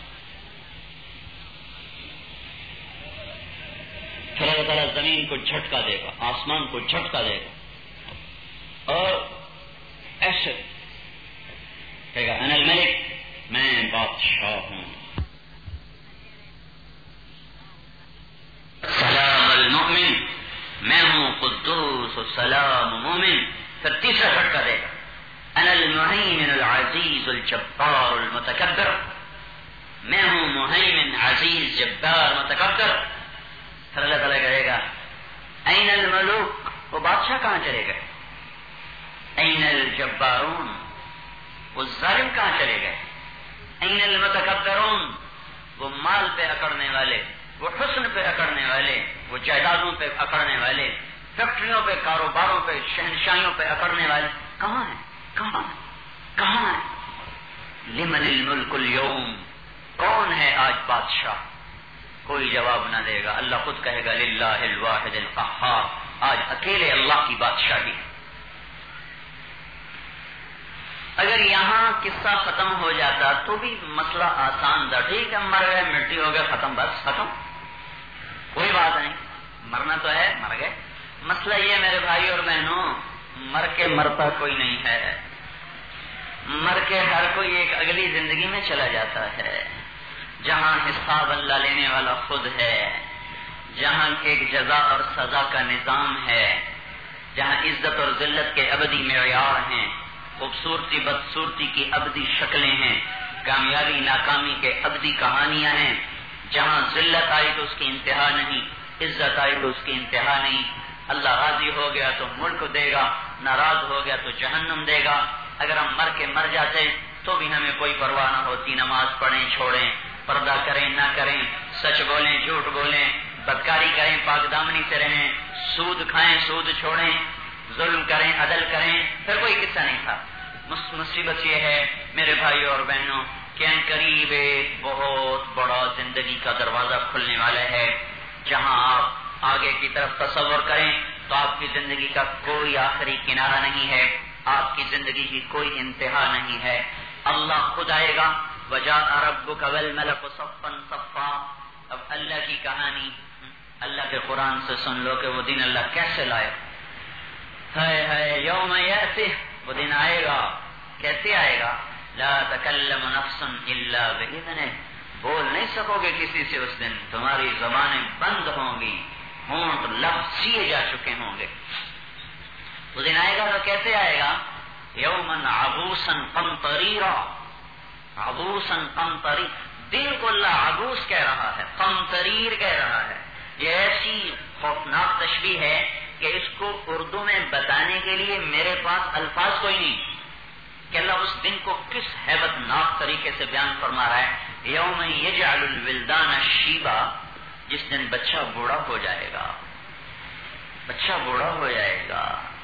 پھر اللہ تعالیٰ زمین کو جھٹکا دے گا، آسمان کو جھٹکا دے گا، اور ایسے کہے گا انا الملک، میں بادشاہ ہوں، سلام المؤمن، میں ہوں قدوس السلام مومن۔ پھر تیسرا جھٹکا دے گا انا المہیمن العزیز الجبار المتکبر، میں ہوں مہیمن عزیز جبار متکبر۔ پھر اللہ تعالیٰ کہے گا این الملوک، وہ بادشاہ کہاں چلے گئے؟ این الجبارون، وہ ظالم کہاں چلے گئے؟ این المتکبرون، وہ مال پہ اکڑنے والے، وہ حسن پہ اکڑنے والے، وہ جائیدادوں پہ اکڑنے والے، فیکٹریوں پہ، کاروباروں پہ، شہنشاہیوں پہ اکڑنے والے کہاں ہیں؟ کہاں ہیں؟ کہاں ہیں؟ لمن الملک اليوم، کون ہے آج بادشاہ؟ کوئی جواب نہ دے گا، اللہ خود کہے گا للہ الواحد القہار، آج اکیلے اللہ کی بادشاہی۔ اگر یہاں قصہ ختم ہو جاتا تو بھی مسئلہ آسان تھا، ٹھیک ہے مر گئے، مٹی ہو گئے، ختم، بس ختم، کوئی بات نہیں، مرنا تو ہے، مر گئے۔ مسئلہ یہ میرے بھائی اور بہنوں، مر کے مرتا کوئی نہیں ہے، مر کے ہر کوئی ایک اگلی زندگی میں چلا جاتا ہے، جہاں حساب اللہ لینے والا خود ہے، جہاں ایک جزا اور سزا کا نظام ہے، جہاں عزت اور ذلت کے ابدی معیار ہیں، خوبصورتی بدصورتی کی ابدی شکلیں ہیں، کامیابی ناکامی کے ابدی کہانیاں ہیں، جہاں ذلت آئی تو اس کی انتہا نہیں، عزت آئی تو اس کی انتہا نہیں۔ اللہ راضی ہو گیا تو ملک دے گا، ناراض ہو گیا تو جہنم دے گا۔ اگر ہم مر کے مر جاتے تو بھی ہمیں کوئی پرواہ نہ ہوتی، نماز پڑھیں چھوڑیں، پردہ کریں نہ کریں، سچ بولیں جھوٹ بولیں، بدکاری کریں پاک دامنی سے رہیں، سود کھائیں سود چھوڑیں، ظلم کریں عدل کریں، پھر کوئی قصہ نہیں تھا۔ مصیبت یہ ہے میرے بھائیوں اور بہنوں کہ ان قریب ایک بہت بڑا زندگی کا دروازہ کھلنے والا ہے، جہاں آپ آگے کی طرف تصور کریں تو آپ کی زندگی کا کوئی آخری کنارہ نہیں ہے، آپ کی زندگی کی کوئی انتہا نہیں ہے۔ اللہ خود آئے گا، وجاء ربک والملک صفا صفا۔ اب اللہ کی کہانی اللہ کے قرآن سے سن لو کہ وہ دن اللہ کیسے لائے۔ ہائے ہائے یوم یأتی، وہ دن آئے گا، کیسے آئے گا؟ لا تکلم نفس الا بإذنہ، بول نہیں سکو گے کسی سے اس دن، تمہاری زبانیں بند ہوں گی، ہونٹ لفظ سیے جا چکے ہوں گے۔ وہ دن آئے گا تو کیسے آئے گا؟ یومن عبوسا قمطریرا، عبوسا قمطریر، دل کو اللہ عبوس کہہ رہا ہے، قمطریر کہہ رہا ہے۔ یہ ایسی خوفناک تشبیہ ہے کہ اس کو اردو میں بتانے کے لیے میرے پاس الفاظ کوئی نہیں کہ اللہ اس دن کو کس ہیبت ناک طریقے سے بیان فرما رہا ہے۔ یوم یجعل الولدان شیبا، جس دن بچہ بوڑھا ہو جائے گا، بچہ بوڑھا ہو جائے گا۔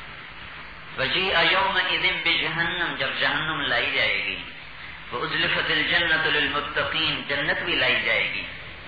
وجیء یومئذ بجہنم، جب جہنم لائی جائے گی۔ وازلفت الجنۃ للمتقین، جنت بھی لائی جائے گی۔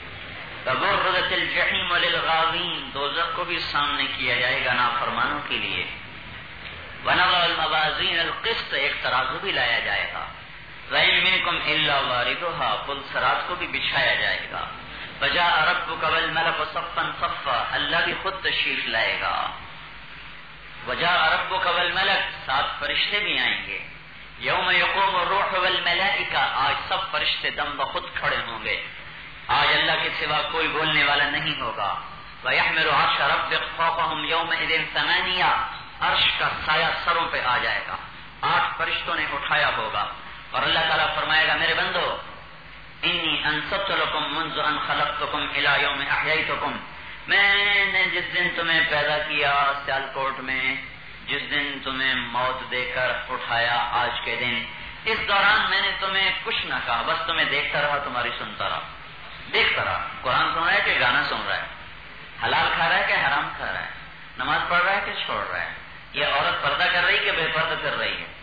وبرزت الجحیم للغاوین، دوزخ کو بھی سامنے کیا جائے گا نافرمانوں کے لیے۔ ونضع الموازین القسط، ایک ترازو بھی لایا جائے گا۔ وَإِن مِّنكُمْ إِلَّا وَارِدُهَا، پل صراط کو بھی بچھایا جائے گا۔ وَجَاءَ رَبُّكَ وَالْمَلَكُ صَفًّا صَفًّا، اللہ بھی خود تشریف لائے گا۔ وَجَاءَ رَبُّكَ وَالْمَلَكُ، ساتھ فرشتے بھی آئیں گے۔ یوم یقوم الروح والملائکہ، آج سب فرشتے دم بخود کھڑے ہوں گے، آج اللہ کے سوا کوئی بولنے والا نہیں ہوگا۔ وَيَحْمِلُ عَرْشَ رَبِّكَ فَوْقَهُمْ يَوْمَئِذٍ ثَمَانِيَةٌ، عرش کا سایہ سروں پہ آ جائے گا، آٹھ فرشتوں نے اٹھایا ہوگا، اور اللہ تعالیٰ فرمائے گا میرے بندو انی انصبت لکم منذ ان خلقتکم الی یوم احییتکم، میں نے جس دن تمہیں پیدا کیا سیالکوٹ میں، جس دن تمہیں موت دے کر اٹھایا آج کے دن، اس دوران میں نے تمہیں کچھ نہ کہا، بس تمہیں دیکھتا رہا، تمہاری سنتا رہا، دیکھتا رہا۔ قرآن سن رہا ہے کہ گانا سن رہا ہے، حلال کھا رہا ہے کہ حرام کھا رہا ہے، نماز پڑھ رہا ہے کہ چھوڑ رہا ہے، یہ عورت پردہ کر رہی ہے کہ بے پردہ کر رہی ہے،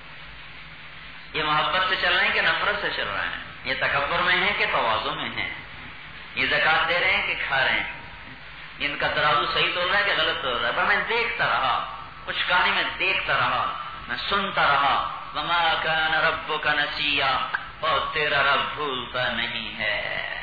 یہ محبت سے چل رہے ہیں کہ نفرت سے چل رہے ہیں، یہ تکبر میں ہے کہ تواضع میں ہے، یہ زکات دے رہے ہیں کہ کھا رہے ہیں، ان کا ترازو صحیح تول رہا ہے کہ غلط تول رہا ہے۔ پر میں دیکھتا رہا، کچھ کہانی میں دیکھتا رہا، میں سنتا رہا۔ وما کان ربک نسیا، اور تیرا رب بھولتا نہیں ہے۔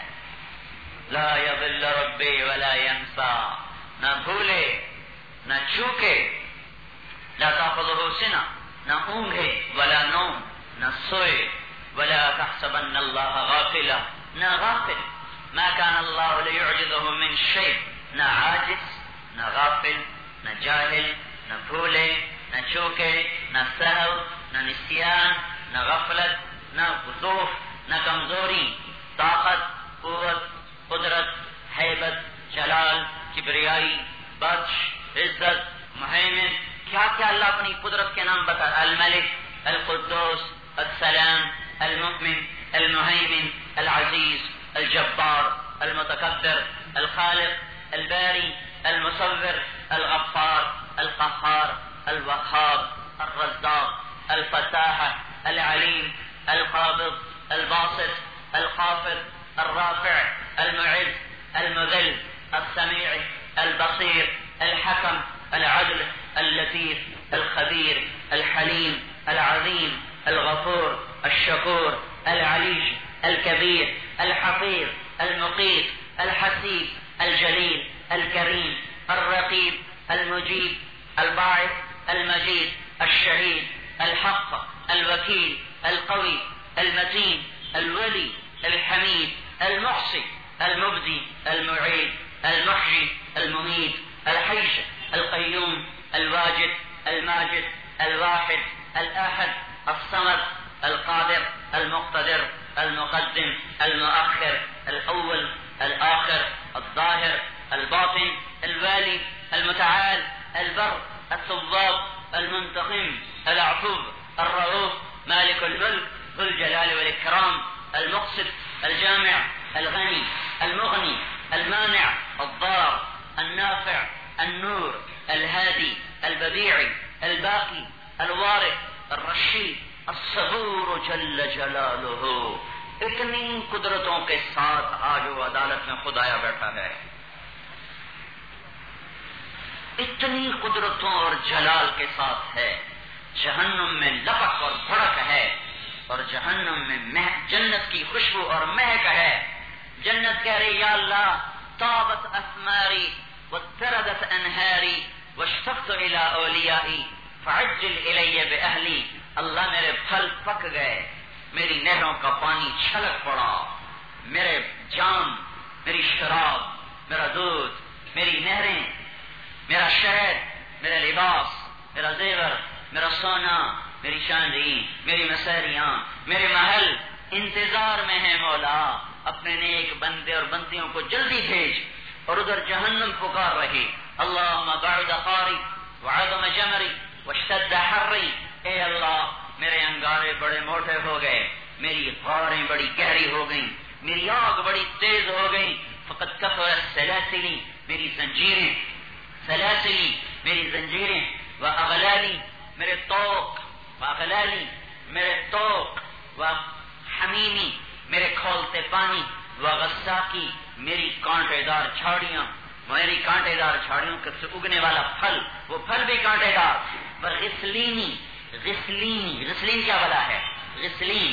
لا یضل ربی ولا ینسا، نہ بھولے نہ چوکے، لا تاخذہ سنہ، نہ اونگھے، ولا نوم، نہ سوئے، ولا تحسبن اللہ غافلا، نہ غافل، ما کان اللہ لیعجزہ من شیء، نہ عاجز، نہ غافل، نہ جاہل، نہ بھولے، نہ چوکے، نہ سہو، نہ نسیان، نہ غفلت، نہ ضعف، نہ کمزوری، طاقت، قوت، قدرت، ہیبت، جلال، کبریائی، بخش، عزت، مہیمن، کیا کیا اللہ اپنی قدرت کے نام بتا، الملک، القدوس، السلام، المؤمن، المہیمن، العزیز، الجبار، المتکبر، الخالق، الباری، المصور، الغفار، القهار، الوهاب، الرزاق، الفتاح، العليم، القابض، الباسط، الخافض، الرافع، المعز، المذل، السميع، البصير، الحكم، العدل، اللطيف، الخبير، الحليم، العظيم، الغفور، الشكور، العليش، الكبير، الحفيظ، المقيت، الحسيب، الجليل، الكريم، الرقيب، المجيب، الباعث، المجيد، الشهيد، الحق، الوكيل، القوي، المتين، الولي، الحميد، المحصي، المبدي، المعيد، المحيي، المميت، الحي، القيوم، الواجد، الماجد، الواحد، الأحد، الصمد، القادر، المقتدر، المقدم، المؤخر، الأول، الآخر، الظاهر، الباطن، الوالي، المتعال، البر، التواب، المنتقم، العفو، الرؤوف، مالك الملك، ذو الجلال والإكرام، المقسط، الجامع، الغني المغني المانع الضار النافع النور الهادي البديع الباقي الوارث الرشید الصبور جل جلالہ. اتنی قدرتوں کے ساتھ آج وہ عدالت میں خدایا بیٹھا ہے. اتنی قدرتوں اور جلال کے ساتھ ہے. جہنم میں لپک اور بھڑک ہے اور جہنم میں مہک جنت کی خوشبو اور مہک ہے. جنت کہہ رہی یا اللہ طابت اسماری وتردت انہاری واشتقت الى اولیائی فعجل الی باہلی. اللہ میرے پھل پک گئے, میری نہروں کا پانی چھلک پڑا, میرے جام, میری شراب, میرا دودھ, میری نہریں, میرا شہد, میرا لباس, میرا زیور, میرا سونا, میری چاندی, میری مسہریاں, میرے محل انتظار میں ہے مولا. اپنے نیک بندے اور بندیوں کو جلدی بھیج. اور ادھر جہنم پکار رہی اللہم بعد قاری وعظم جمری واشتد حری. اے اللہ میرے انگارے بڑے موٹے ہو گئے, میری غاریں بڑی گہری ہو گئیں, میری آگ بڑی تیز ہو گئی. فقط کثرت سلاسلی, میری زنجیریں, سلاسلی میری زنجیریں, واغلالی میرے توق, واغلالی میرے توق, وحمیمی میرے کھولتے پانی, وغساقی میری کانٹے دار جھاڑیاں, میری کانٹے دار جھاڑیوں سے اگنے والا پھل, وہ پھل بھی کانٹے دار. غسلینی, غسلینی, غسلین کیا بلا ہے؟ غسلین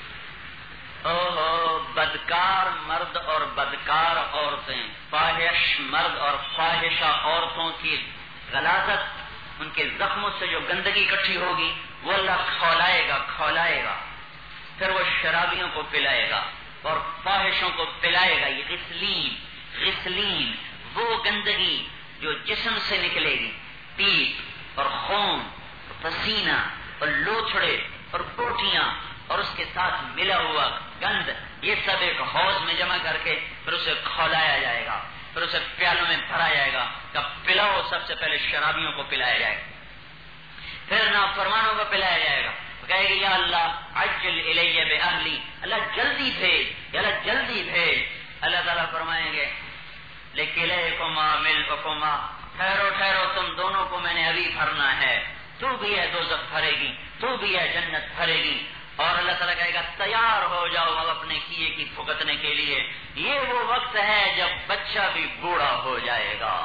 اوہ بدکار مرد اور بدکار عورتیں, فاحش مرد اور فاحشہ عورتوں کی غلاظت, ان کے زخموں سے جو گندگی اکٹھی ہوگی وہ اللہ کھولائے گا, کھولائے گا. پھر وہ شرابیوں کو پلائے گا اور فاحشوں کو پلائے گا. یہ غسلین, غسلین وہ گندگی جو جسم سے نکلے گی, پیپ اور خون اور پسینہ اور لوچھڑے اور پوٹیاں اور اس کے ساتھ ملا ہوا گند, یہ سب ایک حوض میں جمع کر کے پھر اسے کھولایا جائے گا, پھر اسے پیالوں میں بھرا جائے گا. کہ پلاؤ, سب سے پہلے شرابیوں کو پلایا جائے گا, پھر نافرمانوں کو پلایا جائے گا. کہے گی یا اللہ عجل الی باہلی, اللہ جلدی بھیج, یا اللہ جلدی بھیج. اللہ تعالیٰ فرمائیں گے لکلیکما ملکما, ٹھہرو ٹھہرو تم دونوں کو میں نے ابھی بھرنا ہے. تو بھی ہے دوزخ بھرے گی, تو بھی ہے جنت بھرے گی. اور اللہ تعالیٰ کہے گا تیار ہو جاؤ اب اپنے کیے کی بھگتنے کے لیے. یہ وہ وقت ہے جب بچہ بھی بوڑھا ہو جائے گا.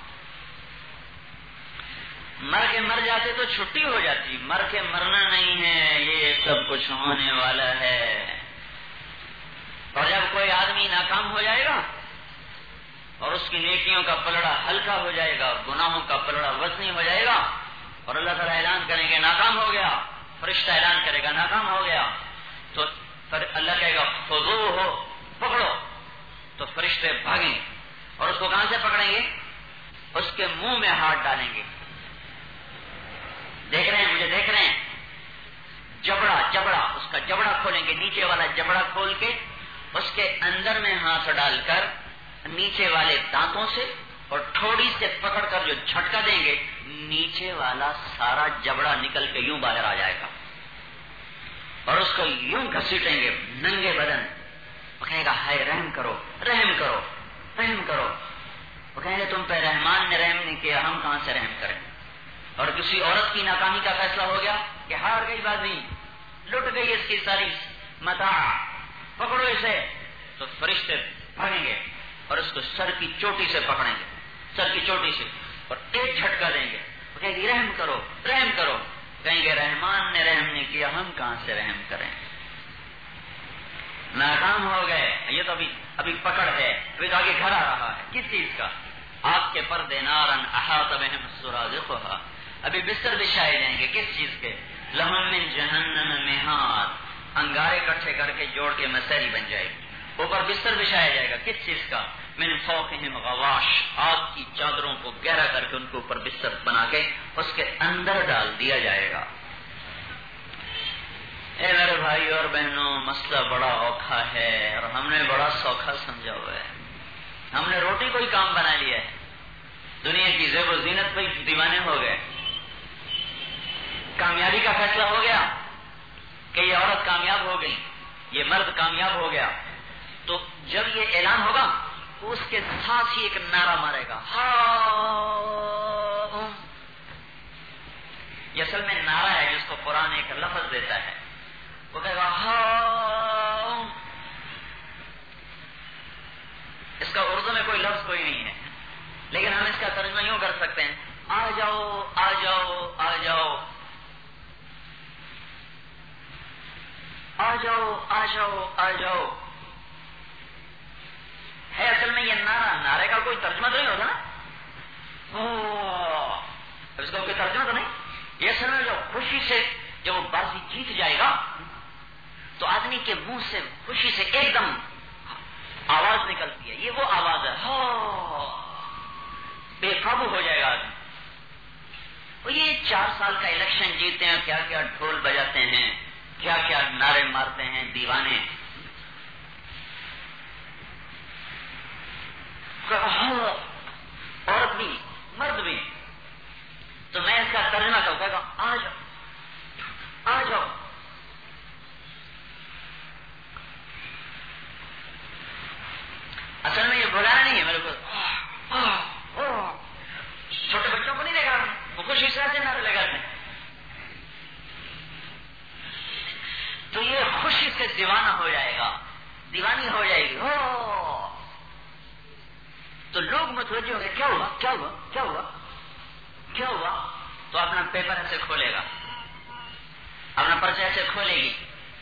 مر کے مر جاتے تو چھٹی ہو جاتی, مر کے مرنا نہیں ہے, یہ سب کچھ ہونے والا ہے. اور جب کوئی آدمی ناکام ہو جائے گا اور اس کی نیکیوں کا پلڑا ہلکا ہو جائے گا, گناہوں کا پلڑا وزنی ہو جائے گا, اور اللہ تعالیٰ اعلان کریں گے ناکام ہو گیا, فرشتہ اعلان کرے گا ناکام ہو گیا, تو پھر اللہ کہے گا خذوہ, پکڑو. تو فرشتے بھاگیں اور اس کو کہاں سے پکڑیں گے؟ اس کے منہ میں ہاتھ ڈالیں گے. دیکھ رہے ہیں, مجھے دیکھ رہے ہیں, جبڑا جبڑا اس کا جبڑا کھولیں گے, نیچے والا جبڑا کھول کے اس کے اندر میں ہاتھ ڈال کر نیچے والے دانتوں سے اور تھوڑی سے پکڑ کر جو جھٹکا دیں گے, نیچے والا سارا جبڑا نکل کے یوں باہر آ جائے گا اور اس کو یوں گھسیٹیں گے ننگے بدن. وہ کہے گا ہائے رحم کرو, رحم کرو, رحم کرو. وہ کہیں گے تم پہ رحمان نے رحم نہیں کیا, ہم کہاں سے رحم کریں. اور کسی عورت کی ناکامی کا فیصلہ ہو گیا کہ ہار گئی بازی, لٹ گئی اس کی ساری متاع, پکڑو اسے. تو فرشتے بھاگیں گے اور اس کو سر کی چوٹی سے پکڑیں گے, سر کی چوٹی سے, اور ایک جھٹکا دیں گے. وہ کہیں گے رحم کرو, رحم کرو. کہیں گے رحمان نے رحم نہیں کیا, ہم کہاں سے رحم کریں. ناکام ہو گئے. یہ تو ابھی ابھی پکڑ ہے, ابھی تو آگے گھر آ رہا ہے. کس چیز کا؟ آپ کے پردے نارن احاط بہم سرادقها, ابھی بستر بچھائے جائیں گے. کس چیز کے؟ لہم من جہنم مہاد, انگارے اکٹھے کر کے جوڑ کے مسری بن جائے گی. اوپر بستر بچھایا جائے گا. کس چیز کا؟ من فوقہم غواش, آگ کی چادروں کو گہرا کر کے ان کے اوپر بستر بنا کے اس کے اندر ڈال دیا جائے گا. اے میرے بھائی اور بہنوں, مسئلہ بڑا اوکھا ہے اور ہم نے بڑا سوکھا سمجھا ہوا ہے. ہم نے روٹی کوئی کام بنا لیا ہے, دنیا کی زیب و زینت پہ دیوانے ہو گئے. کامیابی کا فیصلہ ہو گیا کہ یہ عورت کامیاب ہو گئی, یہ مرد کامیاب ہو گیا, تو جب یہ اعلان ہوگا اس کے ساتھ ہی ایک نعرہ مارے گا، ہاں، یہ اصل میں نعرہ ہے جس کو قرآن ایک لفظ دیتا ہے، وہ کہے گا ہاں. اس کا اردو میں کوئی لفظ کوئی نہیں ہے، لیکن ہم اس کا ترجمہ یوں کر سکتے ہیں، آ جاؤ آ جاؤ آ جاؤ آ جاؤ آ جاؤ آ جاؤ. ہے اصل میں یہ نعرہ، نعرے کا کوئی ترجمہ تو نہیں ہوتا نا، اس کا کوئی ترجمہ تو نہیں. یہ اصل میں جو خوشی سے جب وہ بازی جیت جائے گا تو آدمی کے منہ سے خوشی سے ایک دم آواز نکلتی ہے، یہ وہ آواز ہے، بے قابو ہو جائے گا آدمی. اور یہ چار سال کا الیکشن جیتے ہیں، کیا کیا ڈھول بجاتے ہیں، کیا کیا نعرے مارتے ہیں دیوانے. عورت بھی مرد بھی. تو میں اس کا ترجمہ کروں گا، آ جاؤ آ جاؤ. اصل میں یہ بلانا نہیں ہے میرے کو، چھوٹے بچوں کو نہیں دیکھا وہ کچھ اس طرح سے نعرے لگاتے ہیں. تو یہ خوشی سے دیوانہ ہو جائے گا، دیوانی ہو جائے گی. ہو تو لوگ متوجہ ہو گئے، کیا ہوا کیا ہوا کیا ہوا کیا ہوا. تو اپنا پیپر ایسے کھولے گا، اپنا پرچہ ایسے کھولے گی.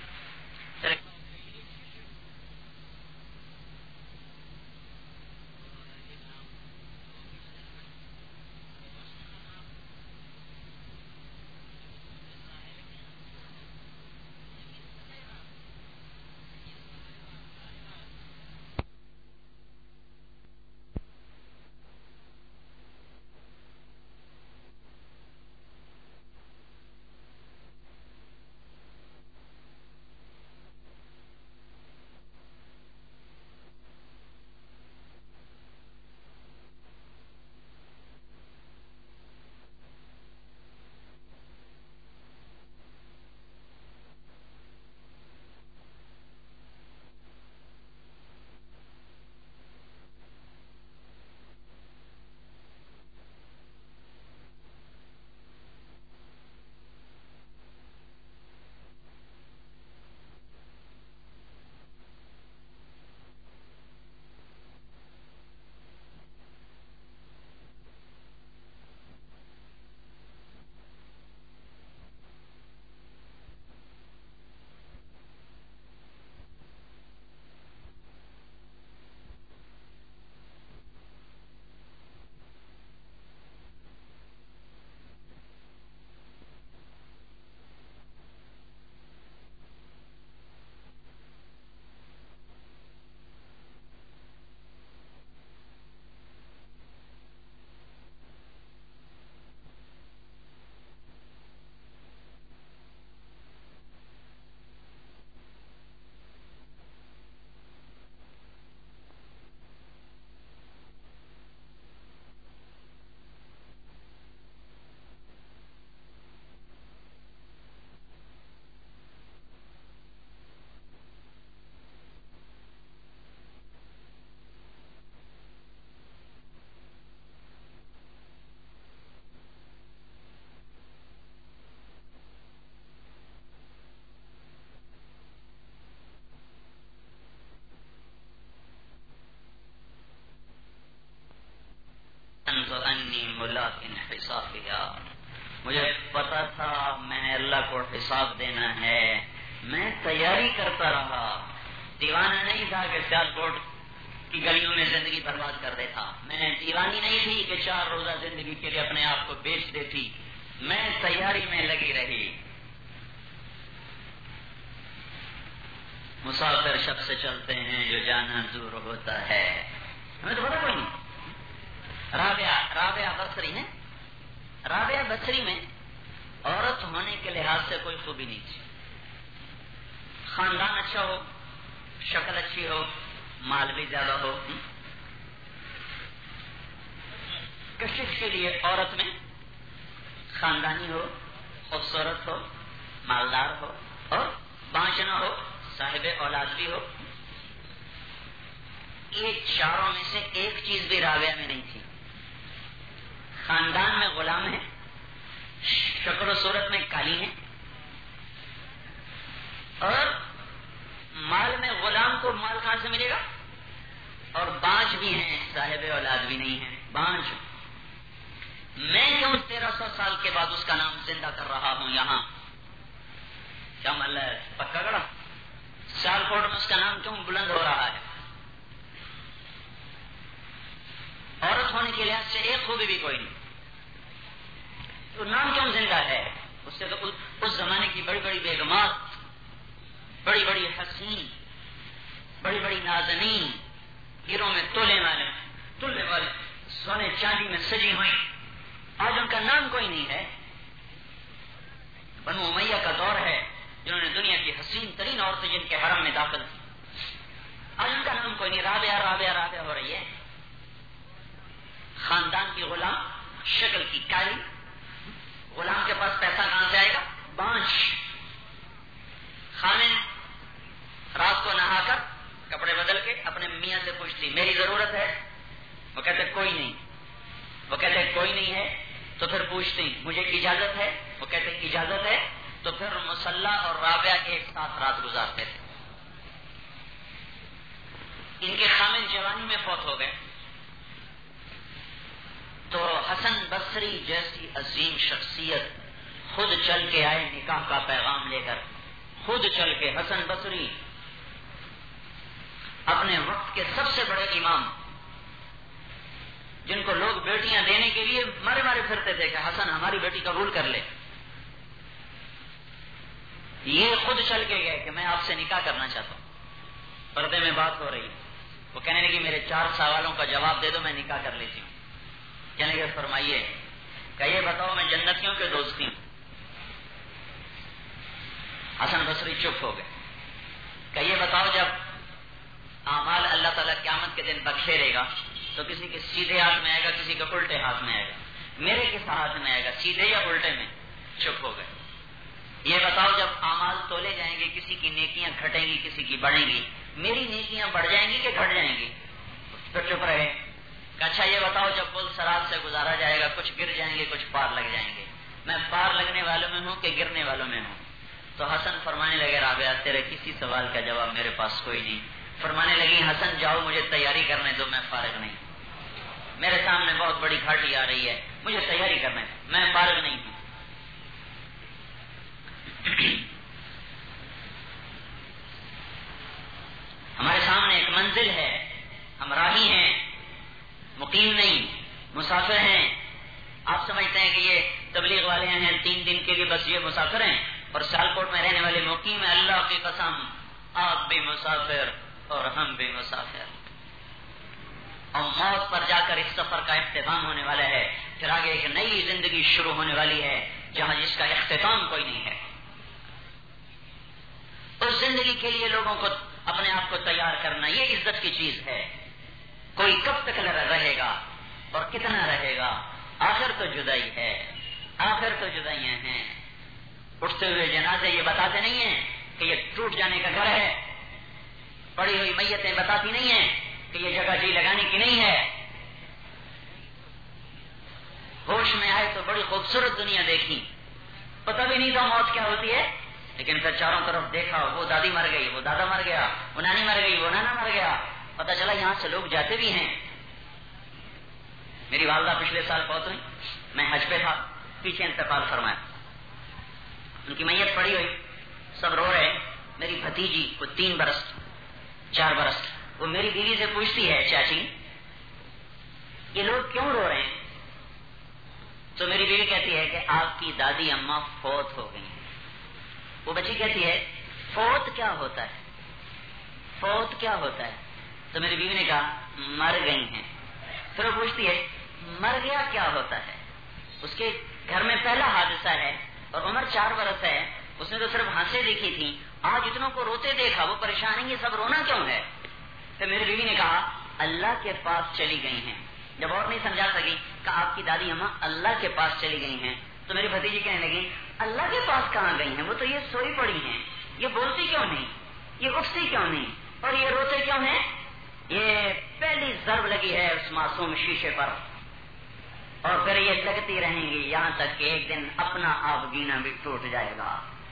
انی ملاقٍ حسابیا، مجھے پتا تھا میں نے اللہ کو حساب دینا ہے، میں تیاری کرتا رہا. دیوانہ نہیں تھا کہ سیال کوٹ کی گلیوں میں زندگی برباد کر دیتا، میں دیوانی نہیں تھی کہ چار روزہ زندگی کے لیے اپنے آپ کو بیچ دیتی. میں تیاری میں لگی رہی. مسافر شب سے چلتے ہیں جو جانا دور ہوتا ہے. ہمیں تو پتا کوئی نہیں. رابعہ رابعہ بصری ہے. رابعہ بصری میں عورت ہونے کے لحاظ سے کوئی خوبی نہیں تھی. خاندان اچھا ہو، شکل اچھی ہو، مال بھی زیادہ ہو. کشش کے لیے عورت میں خاندانی ہو، خوبصورت ہو، مالدار ہو اور بانجنا ہو، صاحب اولاد بھی ہو. یہ چاروں میں سے ایک چیز بھی رابعہ میں نہیں تھی. خاندان میں غلام ہے، شکل و صورت میں کالی ہے، اور مال میں غلام کو مال کہاں سے ملے گا؟ اور بانج بھی ہیں، صاحب اولاد بھی نہیں ہے، بانج. میں کیوں تیرہ سو سال کے بعد اس کا نام زندہ کر رہا ہوں یہاں؟ کیا مل ہے پکا گڑا؟ سیال کوٹ میں اس کا نام کیوں بلند ہو رہا ہے؟ عورت ہونے کے لحاظ سے ایک خوبی بھی کوئی نہیں، تو نام کیوں زندہ ہے؟ اس سے تو اس زمانے کی بڑی بڑی بیگمات، بڑی بڑی حسین، بڑی بڑی نازنین، گروں میں تولے والے تلنے والے سونے چاندی میں سجی ہوئی، آج ان کا نام کوئی نہیں ہے. بنو امیہ کا دور ہے جنہوں نے دنیا کی حسین ترین عورتیں جن کے حرم میں داخل تھی، آج ان کا نام کوئی نہیں. رابعہ رابعہ رابعہ ہو رہی ہے. خاندان کی غلام، شکل کی کالی، غلام کے پاس پیسہ کہاں سے آئے گا؟ بانچ. خامن رات کو نہا کر کپڑے بدل کے اپنے میاں سے پوچھتی میری ضرورت ہے؟ وہ کہتے کوئی نہیں. وہ کہتے کوئی نہیں ہے تو پھر پوچھتی مجھے اجازت ہے؟ وہ کہتے اجازت ہے. تو پھر مسلح اور رابعہ ایک ساتھ رات گزارتے تھے. ان کے خامن جوانی میں فوت ہو گئے تو حسن بصری جیسی عظیم شخصیت خود چل کے آئے نکاح کا پیغام لے کر. خود چل کے حسن بصری، اپنے وقت کے سب سے بڑے امام، جن کو لوگ بیٹیاں دینے کے لیے مارے مارے پھرتے تھے کہ حسن ہماری بیٹی قبول کر لے، یہ خود چل کے گئے کہ میں آپ سے نکاح کرنا چاہتا ہوں. پردے میں بات ہو رہی، وہ کہنے لگی میرے چار سوالوں کا جواب دے دو میں نکاح کر لیتی ہوں. کہنے لگے فرمائیے. کہ یہ بتاؤ میں جنتیوں کے دوستی ہوں. حسن بصری چپ ہو گئے. کہ یہ بتاؤ جب اعمال اللہ تعالیٰ قیامت کے دن بخشے گا تو کسی کے سیدھے ہاتھ میں آئے گا، کسی کے الٹے ہاتھ میں آئے گا، میرے کس ہاتھ میں آئے گا، سیدھے یا الٹے میں؟ چپ ہو گئے. یہ بتاؤ جب اعمال تولے جائیں گے کسی کی نیکیاں گھٹیں گی کسی کی بڑھیں گی، میری نیکیاں بڑھ جائیں گی کہ گھٹ جائیں گی؟ تو چپ رہے. اچھا یہ بتاؤ جب پل سرات سے گزارا جائے گا کچھ گر جائیں گے کچھ پار لگ جائیں گے، میں پار لگنے والوں میں ہوں کہ گرنے والوں میں ہوں؟ تو حسن فرمانے لگے رابعہ تیرے کسی سوال کا جواب میرے پاس کوئی نہیں. فرمانے لگی حسن جاؤ مجھے تیاری کرنے دو، میں فارغ نہیں. میرے سامنے بہت بڑی گھاٹی آ رہی ہے، مجھے تیاری کرنے دو، میں فارغ نہیں ہوں. ہمارے سامنے ایک منزل ہے، ہم راہی ہیں، مقیم نہیں، مسافر ہیں. آپ سمجھتے ہیں کہ یہ تبلیغ والے ہیں تین دن کے لیے بس یہ مسافر ہیں، اور سیالکوٹ میں رہنے والے مقیم ہیں. اللہ کی قسم آپ بھی مسافر اور ہم بھی مسافر، اور موت پر جا کر اس سفر کا اختتام ہونے والا ہے. پھر آگے ایک نئی زندگی شروع ہونے والی ہے جہاں جس کا اختتام کوئی نہیں ہے. اس زندگی کے لیے لوگوں کو اپنے آپ کو تیار کرنا یہ عزت کی چیز ہے. کوئی کب تک رہے گا اور کتنا رہے گا؟ آخر تو جدائی ہے، آخر تو جدائیاں ہیں. اٹھتے ہوئے جنازے یہ بتاتے نہیں ہیں کہ یہ ٹوٹ جانے کا گھر ہے، پڑی ہوئی میتیں بتاتی نہیں ہیں کہ یہ جگہ جی لگانے کی نہیں ہے. ہوش میں آئے تو بڑی خوبصورت دنیا دیکھی، پتہ بھی نہیں تھا موت کیا ہوتی ہے، لیکن پھر چاروں طرف دیکھا، وہ دادی مر گئی، وہ دادا مر گیا، وہ نانی مر گئی، وہ نانا مر گیا. پتہ چلا یہاں سے لوگ جاتے بھی ہیں. میری والدہ پچھلے سال فوت ہوئی، میں حج پہ تھا، پیچھے انتقال فرمایا. ان کی میت پڑی ہوئی، سب رو رہے. میری بھتیجی کو تین برس چار برس وہ میری بیوی سے پوچھتی ہے چاچی یہ لوگ کیوں رو رہے ہیں؟ تو میری بیوی کہتی ہے کہ آپ کی دادی اماں فوت ہو گئی. وہ بچی کہتی ہے فوت کیا ہوتا ہے، فوت کیا ہوتا ہے؟ تو میری بیوی نے کہا مر گئی ہیں. پھر وہ پوچھتی ہے مر گیا کیا ہوتا ہے؟ اس کے گھر میں پہلا حادثہ ہے اور عمر چار برس ہے، اس نے تو صرف ہنسے دیکھی تھی، آج اتنوں کو روتے دیکھا، وہ پریشان ہیں، یہ سب رونا کیوں ہے؟ تو میری بیوی نے کہا اللہ کے پاس چلی گئی ہیں. جب اور نہیں سمجھا سکی کہ آپ کی دادی اماں اللہ کے پاس چلی گئی ہیں، تو میری بھتیجی کہنے لگی اللہ کے پاس کہاں گئی ہیں، وہ تو یہ سوئی پڑی ہیں، یہ بولتی کیوں نہیں، یہ اٹھتی کیوں نہیں، اور یہ روتے کیوں ہیں؟
یہ پہلی ضرب لگی ہے اس معصوم شیشے پر، اور پھر یہ لگتی رہیں گی یہاں تک کہ ایک دن اپنا آبگینہ بھی ٹوٹ جائے گا۔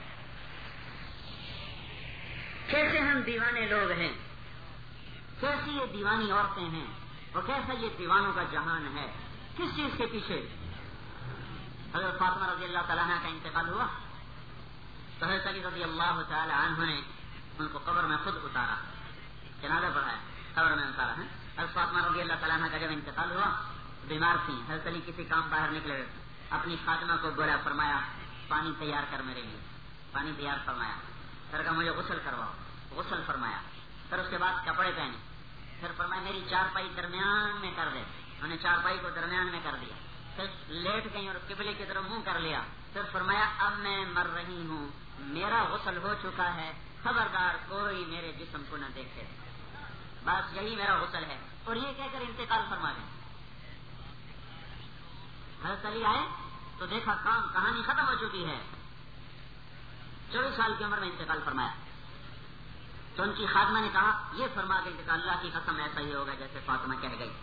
کیسے ہم دیوانے لوگ ہیں، کیسی یہ دیوانی عورتیں ہیں، اور کیسا یہ دیوانوں کا جہان ہے۔ کس چیز کے پیچھے؟ حضرت فاطمہ رضی اللہ تعالیٰ عنہ کا انتقال ہوا تو حضرت علی رضی اللہ تعالی عنہ نے ان کو قبر میں خود اتارا، جنازہ پڑھایا، قبر میں اتارا ہے۔ حضرت فاطمہ رضی اللہ تعالیٰ عنہ کا جب انتقال ہوا، بیمار تھی، حضرت علی کسی کام باہر نکلے، اپنی خادمہ کو بولا، فرمایا پانی تیار کر میرے لیے، پانی تیار فرمایا، پھر کہا مجھے غسل کرواؤ، غسل فرمایا، پھر اس کے بعد کپڑے پہنے، پھر فرمایا میری چارپائی درمیان میں کر دے، انہوں نے چارپائی کو درمیان میں کر دیا، پھر لیٹ گئی اور قبلے کی طرف منہ کر لیا، پھر فرمایا اب میں مر رہی ہوں، میرا غسل ہو چکا ہے، خبردار کوئی میرے جسم کو نہ دیکھے، بس یہی میرا غسل ہے، اور یہ کہہ کر انتقال فرما گئے۔ حضرت علی آئے تو دیکھا کام کہانی ختم ہو چکی ہے، چوبیس سال کی عمر میں انتقال فرمایا۔ تو ان کی خادمہ نے کہا یہ فرما کے انتقال، اللہ کی قسم ایسا ہی ہوگا جیسے فاطمہ کہہ گئی۔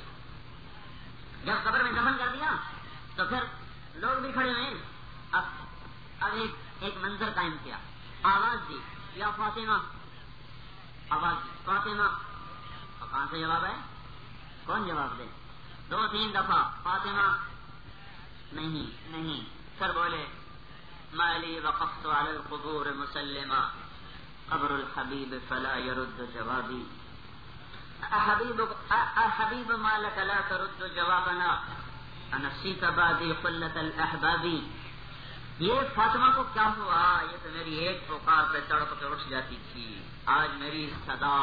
جب قبر میں دفن کر دیا تو پھر لوگ بھی کھڑے ہوئے، اب اب ایک ایک منظر قائم کیا، آواز دی یا فاطمہ، آواز دی فاطمہ، اور کہاں سے جواب ہے؟ کون جواب دے؟ دو تین دفعہ فاطمہ، نہیں نہیں، سر بولے مالی وقفت علی القبور مسلمہ قبر الحبیب فلا يرد جوابی احبیب احبیب ما لک لا ترد جوابنا انسیت بعدی قلت الاحبابی۔ یہ فاطمہ کو کیا ہوا؟ یہ تو میری ایک پکار پہ تڑپ کے اٹھ جاتی تھی، آج میری صدا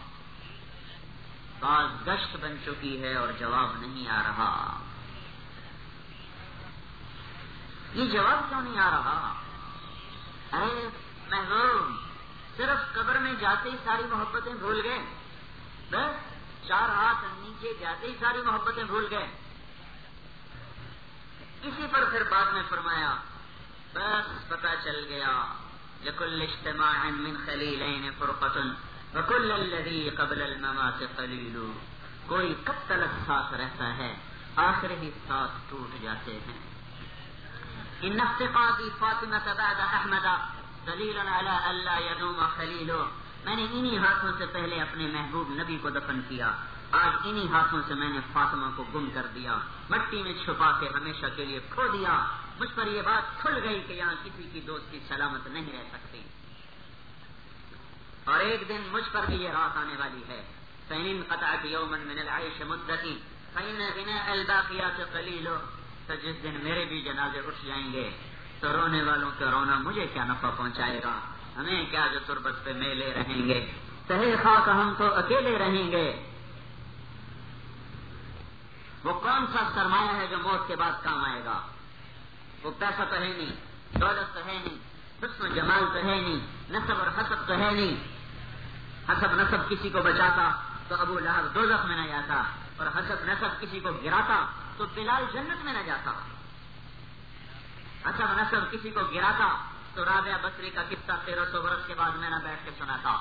باز گشت بن چکی ہے اور جواب نہیں آ رہا۔ یہ جواب کیوں نہیں آ رہا؟ ارے محبوب، صرف قبر میں جاتے ہی ساری محبتیں بھول گئے، بس چار ہاتھ نیچے جاتے ہی ساری محبتیں بھول گئے۔ اسی پر پھر بعد میں فرمایا بس پتہ چل گیا، لکل اجتماع من خلیلین فرقۃ وکل الذی قبل الممات قلیل، کوئی کب تلک ساتھ رہتا ہے آخر ہی ساتھ ٹوٹ جاتے ہیں۔ ان افتقادی فاطمہ بعد احمد دلیل علی الا یدوم خلیل، میں نے انہی ہاتھوں سے پہلے اپنے محبوب نبی کو دفن کیا، آج انہی ہاتھوں سے میں نے فاطمہ کو گم کر دیا، مٹی میں چھپا کے ہمیشہ کے لیے کھو دیا۔ مجھ پر یہ بات کھل گئی کہ یہاں کسی کی دوستی سلامت نہیں رہ سکتی، اور ایک دن مجھ پر بھی یہ رات آنے والی ہے۔ فَإِنْ قَطَعَتْ يَوْمًا مِنَ الْعَيْشِ مُدَّتِي فَإِنَّ غِنَاءَ الْبَاقِيَاتِ قَلِيلٌ، تو جس دن میرے بھی جنازے اٹھ جائیں گے تو رونے والوں کا رونا مجھے کیا نفع پہنچائے گا، ہمیں کیا جو تربت پہ میلے رہیں گے، تہے خاک ہم تو اکیلے رہیں گے۔ وہ کون سا سرمایہ ہے جو موت کے بعد کام آئے گا؟ وہ پیسہ تو ہے نہیں، دولت تو ہے نہیں، حسن و جمال تو ہے نہیں، نسب اور حسب تو ہے نہیں۔ حسب نسب کسی کو بچاتا تو ابو لہب دوزخ میں نہ جاتا، اور حسب نسب کسی کو گراتا تو بلال جنت میں نہ جاتا۔ حسب نسب کسی کو گراتا تو رابعہ بصری کا قصہ تیرہ سو برس کے بعد میں نہ بیٹھ کے سناتا۔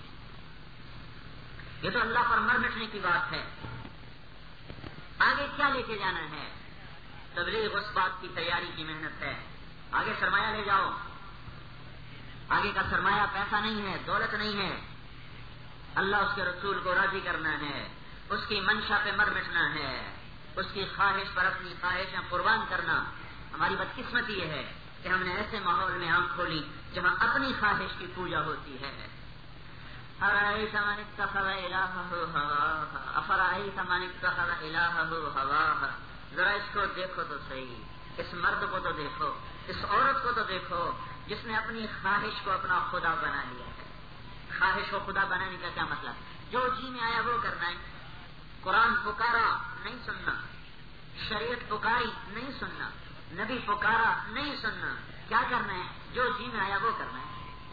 یہ تو اللہ پر مر مٹنے کی بات ہے۔ آگے کیا لے کے جانا ہے؟ تبلیغ اس بات کی تیاری کی محنت ہے۔ آگے سرمایہ لے جاؤ، آگے کا سرمایہ پیسہ نہیں ہے، دولت نہیں ہے، اللہ اس کے رسول کو راضی کرنا ہے، اس کی منشا پہ مر مٹنا ہے، اس کی خواہش پر اپنی خواہشیں قربان کرنا۔ ہماری بدقسمتی یہ ہے کہ ہم نے ایسے ماحول میں آنکھ کھولی جہاں اپنی خواہش کی پوجا ہوتی ہے۔ ارأیت من اتخذ الہہ ہواہ افرأیت من اتخذ الہہ ہواہ، ذرا اس کو دیکھو تو صحیح، اس مرد کو تو دیکھو، اس عورت کو تو دیکھو جس نے اپنی خواہش کو اپنا خدا بنا لیا ہے۔ خواہش کو خدا بنانے کا کیا مطلب؟ جو جی میں آیا وہ کرنا ہے۔ قرآن پکارا نہیں سننا، شریعت پکاری نہیں سننا، نبی پکارا نہیں سننا، کیا کرنا ہے؟ جو جی میں آیا وہ کرنا ہے۔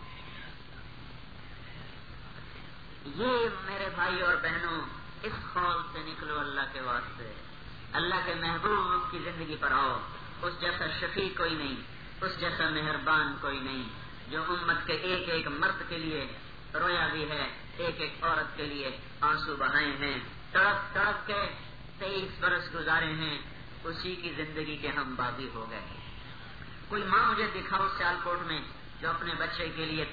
یہ میرے بھائی اور بہنوں، اس خول سے نکلو اللہ کے واسطے، اللہ کے محبوب کی زندگی پر آؤ۔ اس جیسا شفیع کوئی نہیں، اس جیسا مہربان کوئی نہیں، جو امت کے ایک ایک مرد کے لیے رویا بھی ہے، ایک ایک عورت کے لیے آنسو بہائے ہیں، تڑپ تڑپ کے تیئیس برس گزارے ہیں، اسی کی زندگی کے ہم باغی ہو گئے. کوئی ماں مجھے دکھاؤ سیال کوٹ میں جو اپنے بچے کے لیے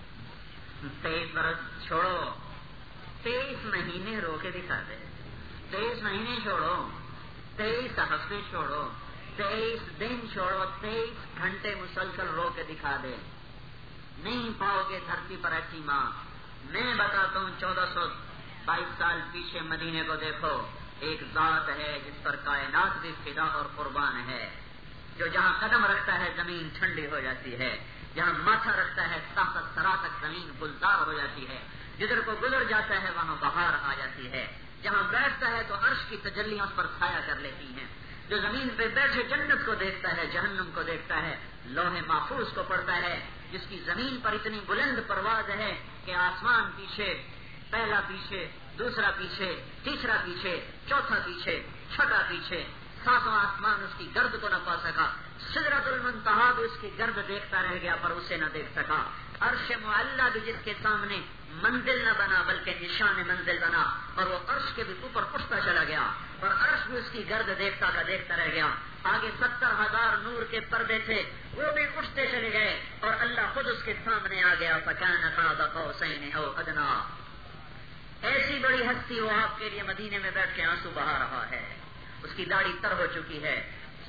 تیئیس برس چھوڑو، تیئیس مہینے رو کے دکھا دے. تیئیس مہینے چھوڑو، تیئیس ہفتے چھوڑو، تیئیس دن چھوڑو، تیئیس گھنٹے مسلسل رو کے دکھا دے. نہیں پاؤ گے دھرتی پر ایسی ماں. میں بتاتا ہوں چودہ سو بائیس سال پیچھے مدینے کو دیکھو، ایک ذات ہے جس پر کائنات بھی فدا اور قربان ہے، جو جہاں قدم رکھتا ہے زمین ٹھنڈی ہو جاتی ہے، جہاں ماتھا رکھتا ہے طاقت سرا تک زمین گلزار ہو جاتی ہے، جدھر کو گزر جاتا ہے وہاں بہار آ جاتی ہے، جہاں بیٹھتا ہے تو عرش کی تجلیاں اس پر چھایا کر لیتی ہیں. جو زمین پہ بیٹھے جنت کو دیکھتا ہے، جہنم کو دیکھتا ہے، لوح محفوظ کو پڑھتا ہے، جس کی زمین پر اتنی بلند پرواز ہے کہ آسمان پیچھے، پہلا پیچھے، دوسرا پیچھے، تیسرا پیچھے، چوتھا پیچھے، چھٹا پیچھے، ساتواں آسمان اس کی گرد کو نہ پا سکا. سدرۃ المنتہا بھی اس کی گرد دیکھتا رہ گیا پر اسے نہ دیکھ سکا. عرش معلا بھی جس کے سامنے منزل نہ بنا بلکہ نشان منزل بنا، اور وہ عرش کے بھی اوپر اٹھتا چلا گیا اور عرش بھی اس کی گرد دیکھتا کا دیکھتا رہ گیا. آگے ستر ہزار نور کے پردے تھے، وہ بھی اٹھتے چلے گئے اور اللہ خود اس کے سامنے آ گیا. فکان قاب قوسین او ادنا. ایسی بڑی ہستی وہ آپ کے لیے مدینے میں بیٹھ کے آنسو بہا رہا ہے. اس کی داڑھی تر ہو چکی ہے،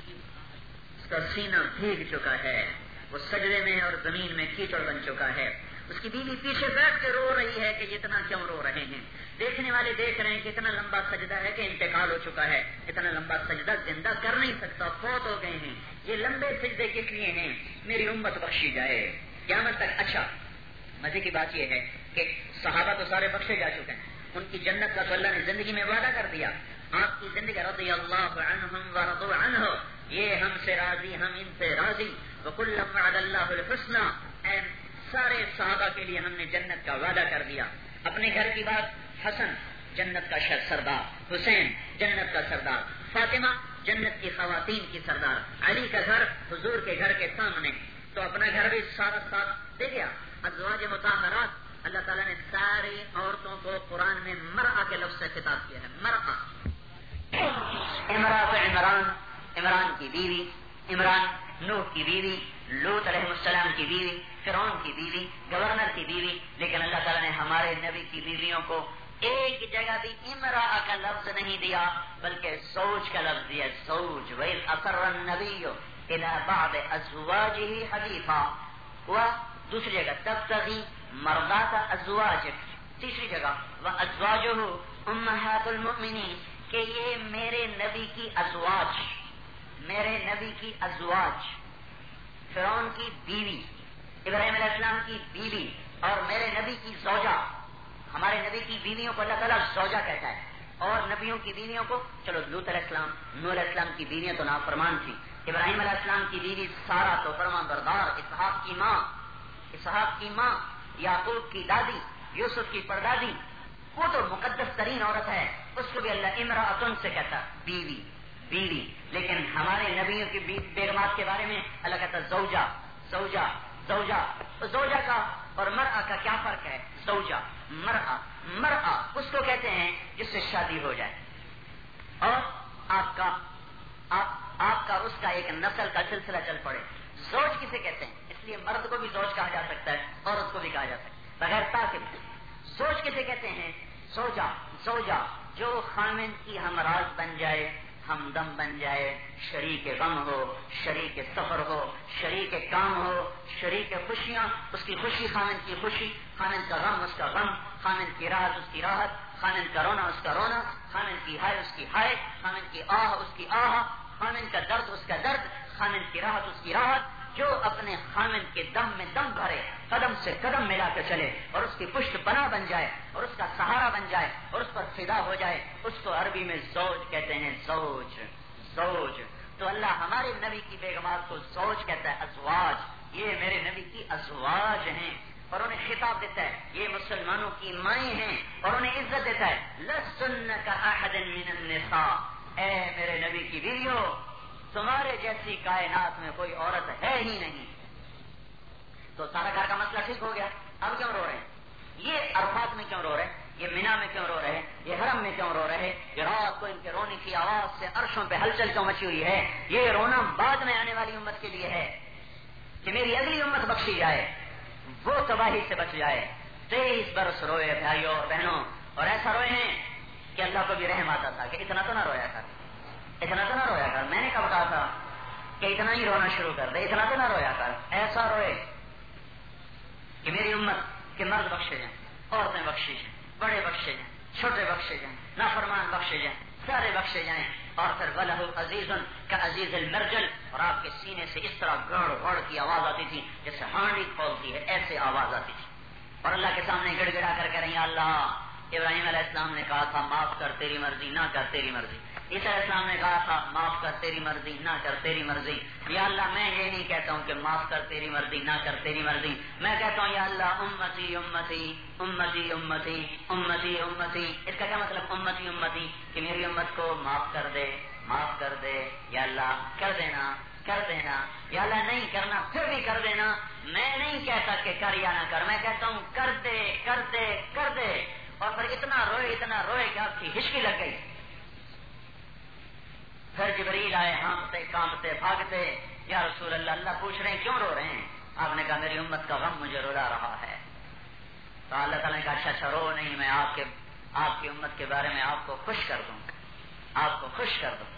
اس کا سینہ بھیگ چکا ہے، وہ سجدے میں اور زمین میں کیچڑ بن چکا ہے. اس کی بیوی پیچھے بیٹھ کے رو رہی ہے کہ اتنا کیوں رو رہے ہیں. دیکھنے والے دیکھ رہے ہیں کہ اتنا لمبا سجدہ ہے کہ انتقال ہو چکا ہے، اتنا لمبا سجدہ زندہ کر نہیں سکتا، فوت ہو گئے ہیں. یہ لمبے سجدے کس لیے ہیں؟ میری امت بخشی جائے قیامت تک. اچھا مزے کی بات یہ ہے کہ صحابہ تو سارے بخشے جا چکے ہیں، ان کی جنت کا تو اللہ نے زندگی میں وعدہ کر دیا. آپ کی زندگی رضی اللہ عنہم ورضوا عنہ، یہ ہم سے راضی ہم ان سے راضی. وکلا وعد اللہ الحسنى، سارے صحابہ کے لیے ہم نے جنت کا وعدہ کر دیا. اپنے گھر کی بات، حسن جنت کا سردار، حسین جنت کا سردار، فاطمہ جنت کی خواتین کی سردار، علی کا گھر حضور کے گھر کے سامنے، تو اپنا گھر بھی سارا ساتھ دے گیا. ازواج مطہرات، اللہ تعالیٰ نے ساری عورتوں کو قرآن میں مرأہ کے لفظ سے خطاب کیا ہے. مرأہ، امراۃ عمران، عمران کی بیوی، عمران نوح کی بیوی، لوط علیہ السلام کی بیوی، فرعون کی بیوی، گورنر کی بیوی. لیکن اللہ تعالیٰ نے ہمارے نبی کی بیویوں کو ایک جگہ بھی امراء کا لفظ نہیں دیا بلکہ زوج کا لفظ دیا. زوج. وَإِذْ أَسَرَّ النَّبِيُّ إِلَىٰ بَعْضِ أَزْوَاجِهِ حَدِيثًا. ہوا دوسری جگہ تبتغي مرضات ازواجک. تیسری جگہ وَأَزْوَاجُهُ أُمَّهَاتُ الْمُؤْمِنِينَ، کہ یہ میرے نبی کی ازواج، میرے نبی کی ازواج، فرعون کی بیوی، ابراہیم علیہ السلام کی بیوی اور میرے نبی کی زوجہ. ہمارے نبی کی بیویوں کو اللہ تعالیٰ زوجہ کہتا ہے، اور نبیوں کی بیویوں کو، چلو لوط علیہ السلام، نوح علیہ السلام کی بیویاں تو نافرمان تھی، ابراہیم علیہ السلام کی بیوی سارا تو فرمان بردار، اسحاق کی ماں، اسحاق کی ماں، یعقوب کی دادی، یوسف کی پردادی، وہ تو مقدس ترین عورت ہے، اس کو بھی اللہ امرأتن سے کہتا، بیوی بیوی. لیکن ہمارے نبیوں کی بیگمات کے بارے میں اللہ کہتا زوجہ زوجہ زوجہ. زوجہ کا اور مرأہ کا کیا فرق ہے؟ زوجہ مرأہ، مرأہ اس کو کہتے ہیں جس سے شادی ہو جائے اور آپ کا آپ آپ کا اس کا ایک نسل کا سلسلہ چل پڑے. زوج کسے کہتے ہیں؟ اس لیے مرد کو بھی زوج کہا جا سکتا ہے، عورت کو بھی کہا جا سکتا ہے بغیر تاکید. زوج کسے کہتے ہیں؟ زوجہ زوجہ جو خامن کی ہمراز بن جائے، ہمدم بن جائے، شریک غم ہو، شریک سفر ہو، شریک کام ہو، شریک خوشیاں، اس کی خوشی خامن کی خوشی، خامن کا غم اس کا غم، خامن کی راحت اس کی راحت، خامن کا رونا اس کا رونا، خامن کی ہائے اس کی ہائے، خامن کی آہ اس کی آہ، خامن کا درد اس کا درد، خامن کی راحت اس کی راحت. جو اپنے خامن کے دم میں دم بھرے، قدم سے قدم ملا کر چلے اور اس کی پشت پناہ بن جائے اور اس کا سہارا بن جائے اور اس پر فدا ہو جائے، اس کو عربی میں زوج کہتے ہیں. زوج زوج. تو اللہ ہمارے نبی کی بیگمات کو زوج کہتا ہے، ازواج. یہ میرے نبی کی ازواج ہیں اور انہیں خطاب دیتا ہے یہ مسلمانوں کی مائیں ہیں اور انہیں عزت دیتا ہے. لستن کاحد من النساء، اے میرے نبی کی بیویوں تمہارے جیسی کائنات میں کوئی عورت ہے ہی نہیں. تو سارا گھر کا مسئلہ ٹھیک ہو گیا. اب کیوں رو رہے ہیں؟ یہ عرفات میں کیوں رو رہے, یہ مینا میں کیوں رو رہے, یہ حرم میں کیوں رو رہے, یہ رات کو ان کے رونے کی آواز سے عرشوں پہ ہلچل کیوں مچی ہوئی ہے؟ یہ رونا بعد میں آنے والی امت کے لیے ہے کہ میری اگلی امت بخشی جائے, وہ تباہی سے بچ جائے. تیئیس برس روئے بھائیوں اور بہنوں, اور ایسا روئے ہیں کہ اللہ کو بھی رحم آتا تھا کہ اتنا تو نہ رویا کر, اتنا تو نہ رویا کر. میں نے کب کہا تھا کہ اتنا ہی رونا شروع کر دے, اتنا تو نہ رویا کر. ایسا روئے کہ میری امت کے مرد بخشے جائیں, عورتیں بخشی جائیں, بڑے بخشے جائیں, چھوٹے بخشے جائیں, نافرمان بخشے جائیں, سارے بخشے جائیں. اور پھر وَلَهُ عَزِيزٌ كَعَزِيزِ الْمِرْجَلِ, اور آپ کے سینے سے اس طرح گڑ گڑ کی آواز آتی تھی جیسے ہانڈی کھولتی ہے, ایسے آواز آتی تھی. اور اللہ کے سامنے گڑ گڑا کر کہہ رہی ہیں, اللہ ابراہیم علیہ السلام نے کہا تھا معاف کر تیری مرضی, نہ کر تیری مرضی. عیسیٰ علیہ السلام نے کہا تھا معاف کر تیری مرضی, نہ کر تیری مرضی. یا اللہ میں یہ نہیں کہتا ہوں کہ معاف کر تیری مرضی, نہ کر تیری مرضی. میں کہتا ہوں یا اللہ امتی امتی امتی امتی امتی امتی. اس کا کیا مطلب امتی امتی؟ کہ میری امت کو معاف کر دے, معاف کر دے. یا اللہ کر دینا, کر دینا. یا اللہ نہیں کرنا پھر بھی کر دینا. میں نہیں کہتا کہ کر یا نہ کر, میں کہتا ہوں کر دے, کر دے, کر دے. اور پھر اتنا روئے اتنا روئے کہ آپ کی ہچکی لگ گئی. پھر جبریل آئے ہانپتے کانپتے بھاگتے, یا رسول اللہ, اللہ پوچھ رہے ہیں کیوں رو رہے ہیں؟ آپ نے کہا میری امت کا غم مجھے رلا رہا ہے. تو اللہ تعالیٰ نے کہا اچھا اچھا رو نہیں, میں آپ کے آپ کی امت کے بارے میں آپ کو خوش کر دوں, آپ کو خوش کر دوں.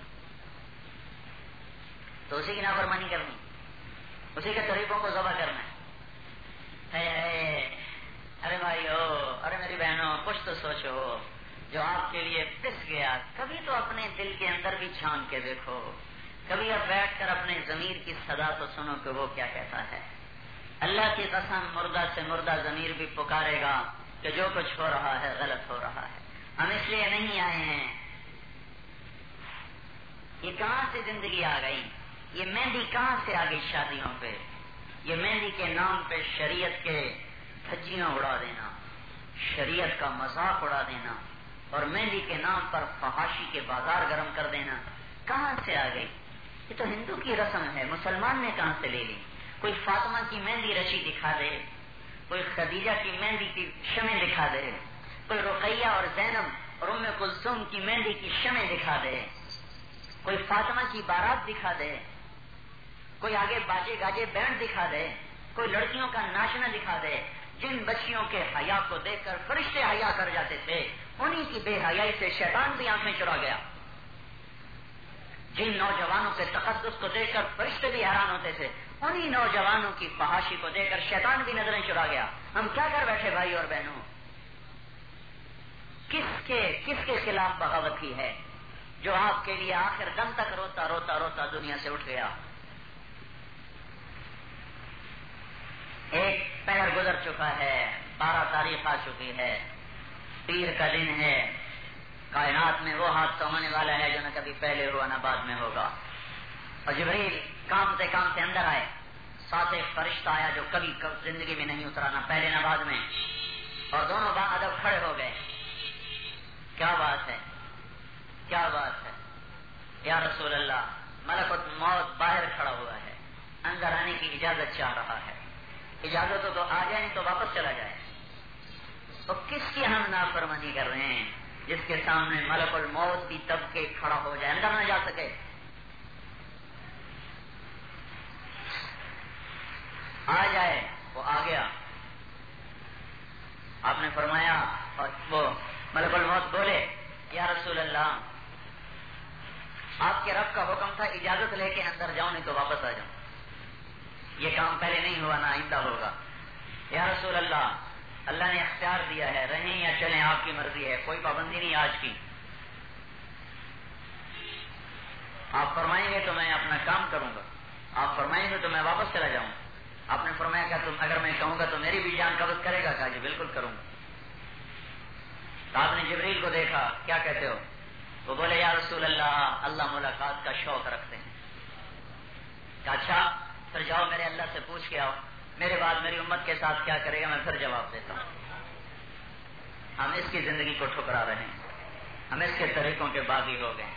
تو اسی کی نافرمانی کرنی, اسی کے طریقوں کو ذبح کرنا ہے. ارے بھائیو, ارے میری بہنوں, کچھ تو سوچو. جو آپ کے لیے پس گیا, کبھی تو اپنے دل کے اندر بھی چھان کے دیکھو. کبھی اب بیٹھ کر اپنے ضمیر کی صدا تو سنو کہ وہ کیا کہتا ہے. اللہ کی قسم مردہ سے مردہ ضمیر بھی پکارے گا کہ جو کچھ ہو رہا ہے غلط ہو رہا ہے. ہم اس لیے نہیں آئے ہیں. یہ کہاں سے زندگی آ گئی, یہ مہندی کہاں سے آ گئی شادیوں پہ. یہ مہندی کے نام پہ شریعت کے دھجیاں اڑا دینا, شریعت کا مذاق اڑا دینا, اور مہندی کے نام پر فحاشی کے بازار گرم کر دینا کہاں سے آ گئی؟ یہ تو ہندو کی رسم ہے, مسلمان نے کہاں سے لے لی؟ کوئی فاطمہ کی مہندی رشی دکھا دے, کوئی خدیجہ کی مہندی کی شمع دکھا دے, کوئی رقیہ اور زینب اور ام کلثوم کی مہندی کی شمع دکھا دے, کوئی فاطمہ کی بارات دکھا دے, کوئی آگے باجے گاجے بینڈ دکھا دے, کوئی لڑکیوں کا ناچنا دکھا دے. جن بچیوں کے حیا کو دیکھ کر فرشتے حیا کر جاتے تھے, انہی کی بے حیائی سے شیطان بھی آنکھیں چرا گیا. جن نوجوانوں کے تقدس کو دیکھ کر فرشتے بھی حیران ہوتے تھے, انہی نوجوانوں کی فحاشی کو دیکھ کر شیطان بھی نظریں چرا گیا. ہم کیا کر بیٹھے بھائی اور بہنوں؟ کس کے کس کے خلاف بغاوت کی ہے جو آپ کے لیے آخر دم تک روتا روتا روتا دنیا سے اٹھ گیا؟ ایک پہر گزر چکا ہے, بارہ تاریخ آ چکی ہے, پیر کا دن ہے. کائنات میں وہ حادثہ ہونے والا ہے جو نہ کبھی پہلے ہوا نہ بعد میں ہوگا. اور جبریل کامتے کامتے اندر آئے, ساتھ ایک فرشتہ آیا جو کبھی زندگی میں نہیں اترا, نہ پہلے نہ بعد میں, اور دونوں با ادب کھڑے ہو گئے. کیا بات ہے, کیا بات ہے یا رسول اللہ. ملک الموت باہر کھڑا ہوا ہے, اندر آنے کی اجازت چاہ رہا ہے. اجازت ہو تو آ جائیں, تو واپس چلا جائے. تو کس کی ہم نافرمانی کر رہے ہیں جس کے سامنے ملک الموت بھی تب کے کھڑا ہو جائے, اندر نہ جا سکے. آ جائے, وہ آ گیا. آپ نے فرمایا, اور وہ ملک الموت بولے یا رسول اللہ, آپ کے رب کا حکم تھا اجازت لے کے اندر جاؤں, نہیں تو واپس آ جاؤں. یہ کام پہلے نہیں ہوا, نہ آئندہ ہوگا. یا رسول اللہ, اللہ نے اختیار دیا ہے, رہیں یا چلیں آپ کی مرضی ہے, کوئی پابندی نہیں آج کی. آپ فرمائیں گے تو میں اپنا کام کروں گا, آپ فرمائیں گے تو میں واپس چلا جاؤں. آپ نے فرمایا کہ تم اگر میں کہوں گا تو میری بھی جان قبض کرے گا؟ کہا جی بالکل کروں گا. تو آپ نے جبریل کو دیکھا, کیا کہتے ہو؟ وہ بولے یا رسول اللہ, اللہ ملاقات کا شوق رکھتے ہیں. کہا اچھا پھر جاؤ میرے اللہ سے پوچھ کے آؤ, میرے بعد میری امت کے ساتھ کیا کرے گا, میں پھر جواب دیتا ہوں. ہم اس کی زندگی کو ٹھکرا رہے ہیں, ہم اس کے طریقوں کے باغی ہو گئے.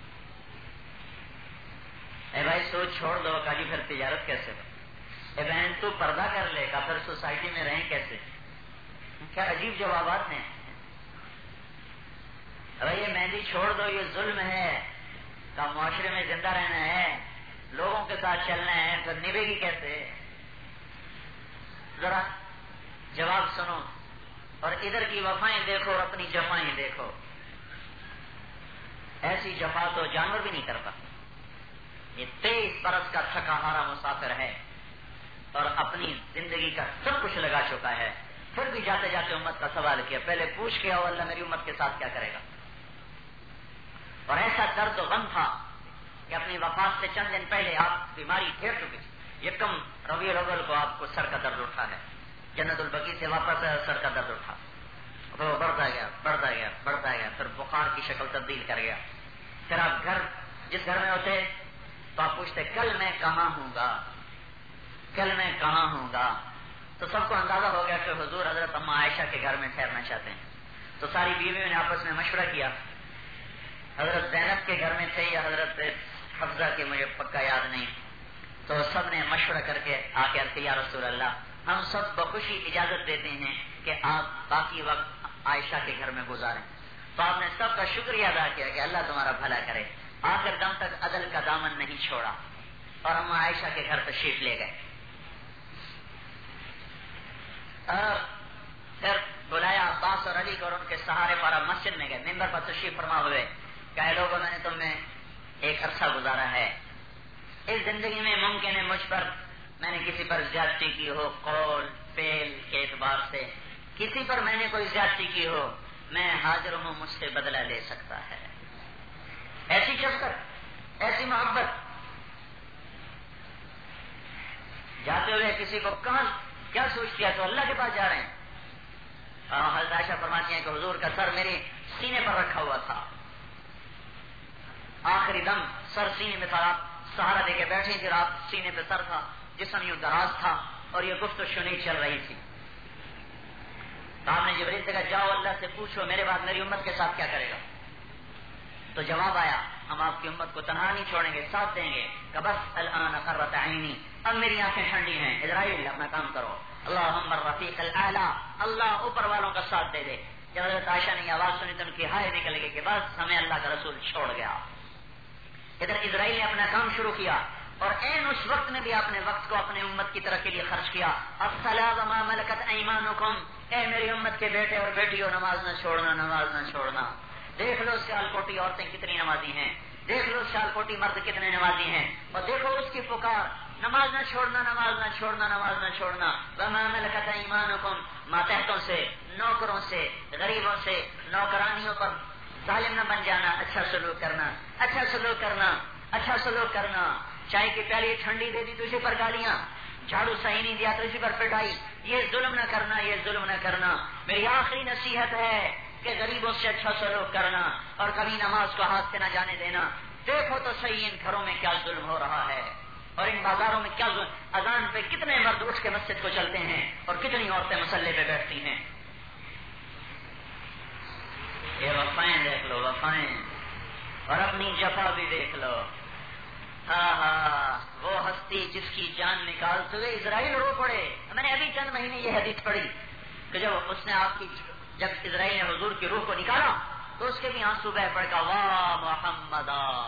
اے بھائی سوچ چھوڑ دو. کہا جی پھر تجارت کیسے ہو؟ اے بہن تو پردہ کر لے گا, پھر سوسائٹی میں رہیں کیسے؟ کیا عجیب جوابات ہیں. ارے یہ مہندی چھوڑ دو، یہ ظلم ہے، کا معاشرے میں زندہ رہنا ہے، لوگوں کے ساتھ چلنا ہے، تو نبھے گی کیسے؟ ذرا جواب سنو اور ادھر کی وفائیں دیکھو اور اپنی جفائیں دیکھو. ایسی جفا تو جانور بھی نہیں کرتا. یہ تیئیس برس کا تھکا ہارا مسافر ہے اور اپنی زندگی کا سب کچھ لگا چکا ہے، پھر بھی جاتے جاتے امت کا سوال کیا. پہلے پوچھ کے آؤ اللہ میری امت کے ساتھ کیا کرے گا. اور ایسا درد و غم تھا کہ اپنی وفات سے چند دن پہلے آپ بیماری گھیر چکی تھی. یکم ربیع الاول کو آپ کو سر کا درد اٹھا ہے، جنت البقیع سے واپس سر کا درد اٹھا، تو بڑھتا گیا بڑھتا گیا بڑھتا گیا، پھر بخار کی شکل تبدیل کر گیا. پھر آپ گھر جس گھر میں ہوتے تو آپ پوچھتے کل میں کہاں ہوں گا، کل میں کہاں ہوں گا. تو سب کو اندازہ ہو گیا کہ حضور حضرت اما عائشہ کے گھر میں ٹھہرنا چاہتے ہیں. تو ساری بیویوں نے آپس میں مشورہ کیا. حضرت زینب کے گھر میں تھے یا حضرت حفصہ کے، مجھے پکا یاد نہیں. تو سب نے مشورہ کر کے آ کے عرض کیا یا رسول اللہ ہم سب بخوشی اجازت دیتے ہیں کہ آپ باقی وقت عائشہ کے گھر میں گزاریں. تو آپ نے سب کا شکریہ ادا کیا کہ اللہ تمہارا بھلا کرے. آخر دم تک عدل کا دامن نہیں چھوڑا اور ہم عائشہ کے گھر تشریف لے گئے. پھر بلایا عباس اور علی کو اور ان کے سہارے پارا مسجد میں گئے. ممبر پر تشریف فرما ہوئے کہ لوگوں میں نے تم میں ایک عرصہ گزارا ہے، اس زندگی میں ممکن ہے مجھ پر میں نے کسی پر زیادتی کی ہو، قول فعل کے اعتبار سے کسی پر میں نے کوئی زیادتی کی ہو، میں حاضر ہوں مجھ سے بدلہ لے سکتا ہے. ایسی شفقت، ایسی محبت. جاتے ہوئے کسی کو کہاں کیا سوچ کیا تو اللہ کے پاس جا رہے ہیں. حضرت عائشہ فرماتی ہیں کہ حضور کا سر میرے سینے پر رکھا ہوا تھا، آخری دم سر سینے میں تھا، آپ سہارا دے کے بیٹھے تھے، آپ سینے پہ سر تھا، جسم یوں دراز تھا اور یہ گفت و شنید چل رہی تھی. تو آپ نے جبریل سے کہا جاؤ اللہ سے پوچھو میرے بعد میری امت کے ساتھ کیا کرے گا. تو جواب آیا ہم آپ کی امت کو تنہا نہیں چھوڑیں گے، ساتھ دیں گے. کہ بس الان قرۃ عینی، اب میری آنکھیں ٹھنڈی ہیں، اسرائیل اپنا کام کرو. اللہم الرفیق الاعلی، اللہ اوپر والوں کا ساتھ دے دے. جب حضرت عائشہ نے یہ آواز سنی تو ان کی ہائے نکل گئی کہ بس ہمیں اللہ کا رسول چھوڑ گیا. ادھر اسرائیل نے اپنا کام شروع کیا اور این اس وقت میں بھی اپنے وقت کو اپنے امت کی طرف کے لیے خرچ کیا. الصلاۃ وما ملکت ایمانکم، اے میری امت کے بیٹے اور بیٹیوں نماز نہ چھوڑنا، نماز نہ چھوڑنا. دیکھ لو سیال کوٹی عورتیں کتنی نمازی ہیں، دیکھ لو سیال کوٹی مرد کتنے نمازی ہیں، اور دیکھو اس کی پکار نماز نہ چھوڑنا، نماز نہ چھوڑنا، نماز نہ چھوڑنا. وما ملکت ایمانکم، ماتحتوں سے، نوکروں سے، غریبوں سے، نوکرانیوں پر ظالم نہ بن جانا، اچھا سلوک کرنا، اچھا سلوک کرنا، اچھا سلوک کرنا. چائے کی پیالی ٹھنڈی دے دی تو اسی پر گالیاں، جھاڑو صحیح نہیں دیا تو اسی پر پٹائی. یہ ظلم نہ کرنا، یہ ظلم نہ کرنا. میری آخری نصیحت ہے کہ غریبوں سے اچھا سلوک کرنا اور کبھی نماز کو ہاتھ سے نہ جانے دینا. دیکھو تو صحیح ان گھروں میں کیا ظلم ہو رہا ہے اور ان بازاروں میں کیا ظلم. اذان پہ کتنے مرد اٹھ کے مسجد کو چلتے ہیں اور کتنی عورتیں مسلح پہ بیٹھتی ہیں. یہ وفائیں دیکھ لو، وفائیں، اور اپنی جفا بھی دیکھ لو. ہاں ہاں وہ ہستی جس کی جان نکالتے ہوئے اسرائیل رو پڑے. میں نے ابھی چند مہینے یہ حدیث پڑھی کہ جب اس نے آپ کی جب اسرائیل نے حضور کی روح کو نکالا تو اس کے بھی آنسو بہ پڑ کا واہ محمد،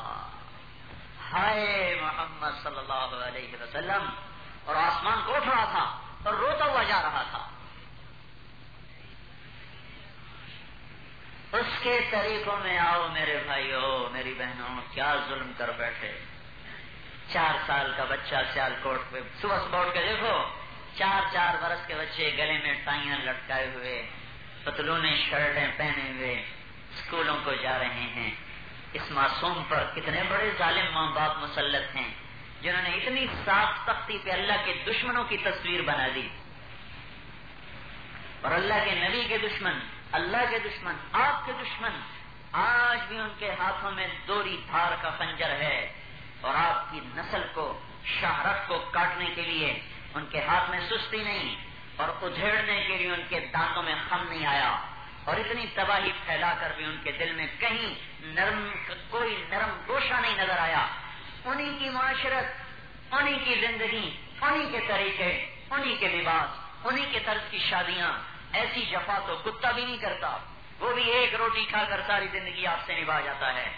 ہائے محمد صلی اللہ علیہ وسلم. اور آسمان کو اٹھ رہا تھا اور روتا ہوا جا رہا تھا. اس کے طریقوں میں آؤ میرے بھائیو، میری بہنوں. کیا ظلم کر بیٹھے. چار سال کا بچہ سیال کوٹ پہ صبح صبح اٹھ کے دیکھو، چار چار برس کے بچے گلے میں ٹائیاں لٹکائے ہوئے، پتلونیں شرٹیں پہنے ہوئے اسکولوں کو جا رہے ہیں. اس معصوم پر کتنے بڑے ظالم ماں باپ مسلط ہیں جنہوں نے اتنی صاف تختی پہ اللہ کے دشمنوں کی تصویر بنا دی. اور اللہ کے نبی کے دشمن، اللہ کے دشمن، آپ کے دشمن آج بھی ان کے ہاتھوں میں دوری دھار کا خنجر ہے اور آپ کی نسل کو، شہرت کو کاٹنے کے لیے ان کے ہاتھ میں سستی نہیں اور ادھیڑنے کے لیے ان کے دانتوں میں خم نہیں آیا. اور اتنی تباہی پھیلا کر بھی ان کے دل میں کہیں نرم کوئی نرم گوشہ نہیں نظر آیا. انہی کی معاشرت، انہی کی زندگی، انہی کے طریقے، انہی کے لباس، انہی کے طرز کی شادیاں،
ایسی جفا تو کتا بھی نہیں کرتا، وہ بھی ایک روٹی کھا کر ساری زندگی آپ سے نبھا جاتا ہے۔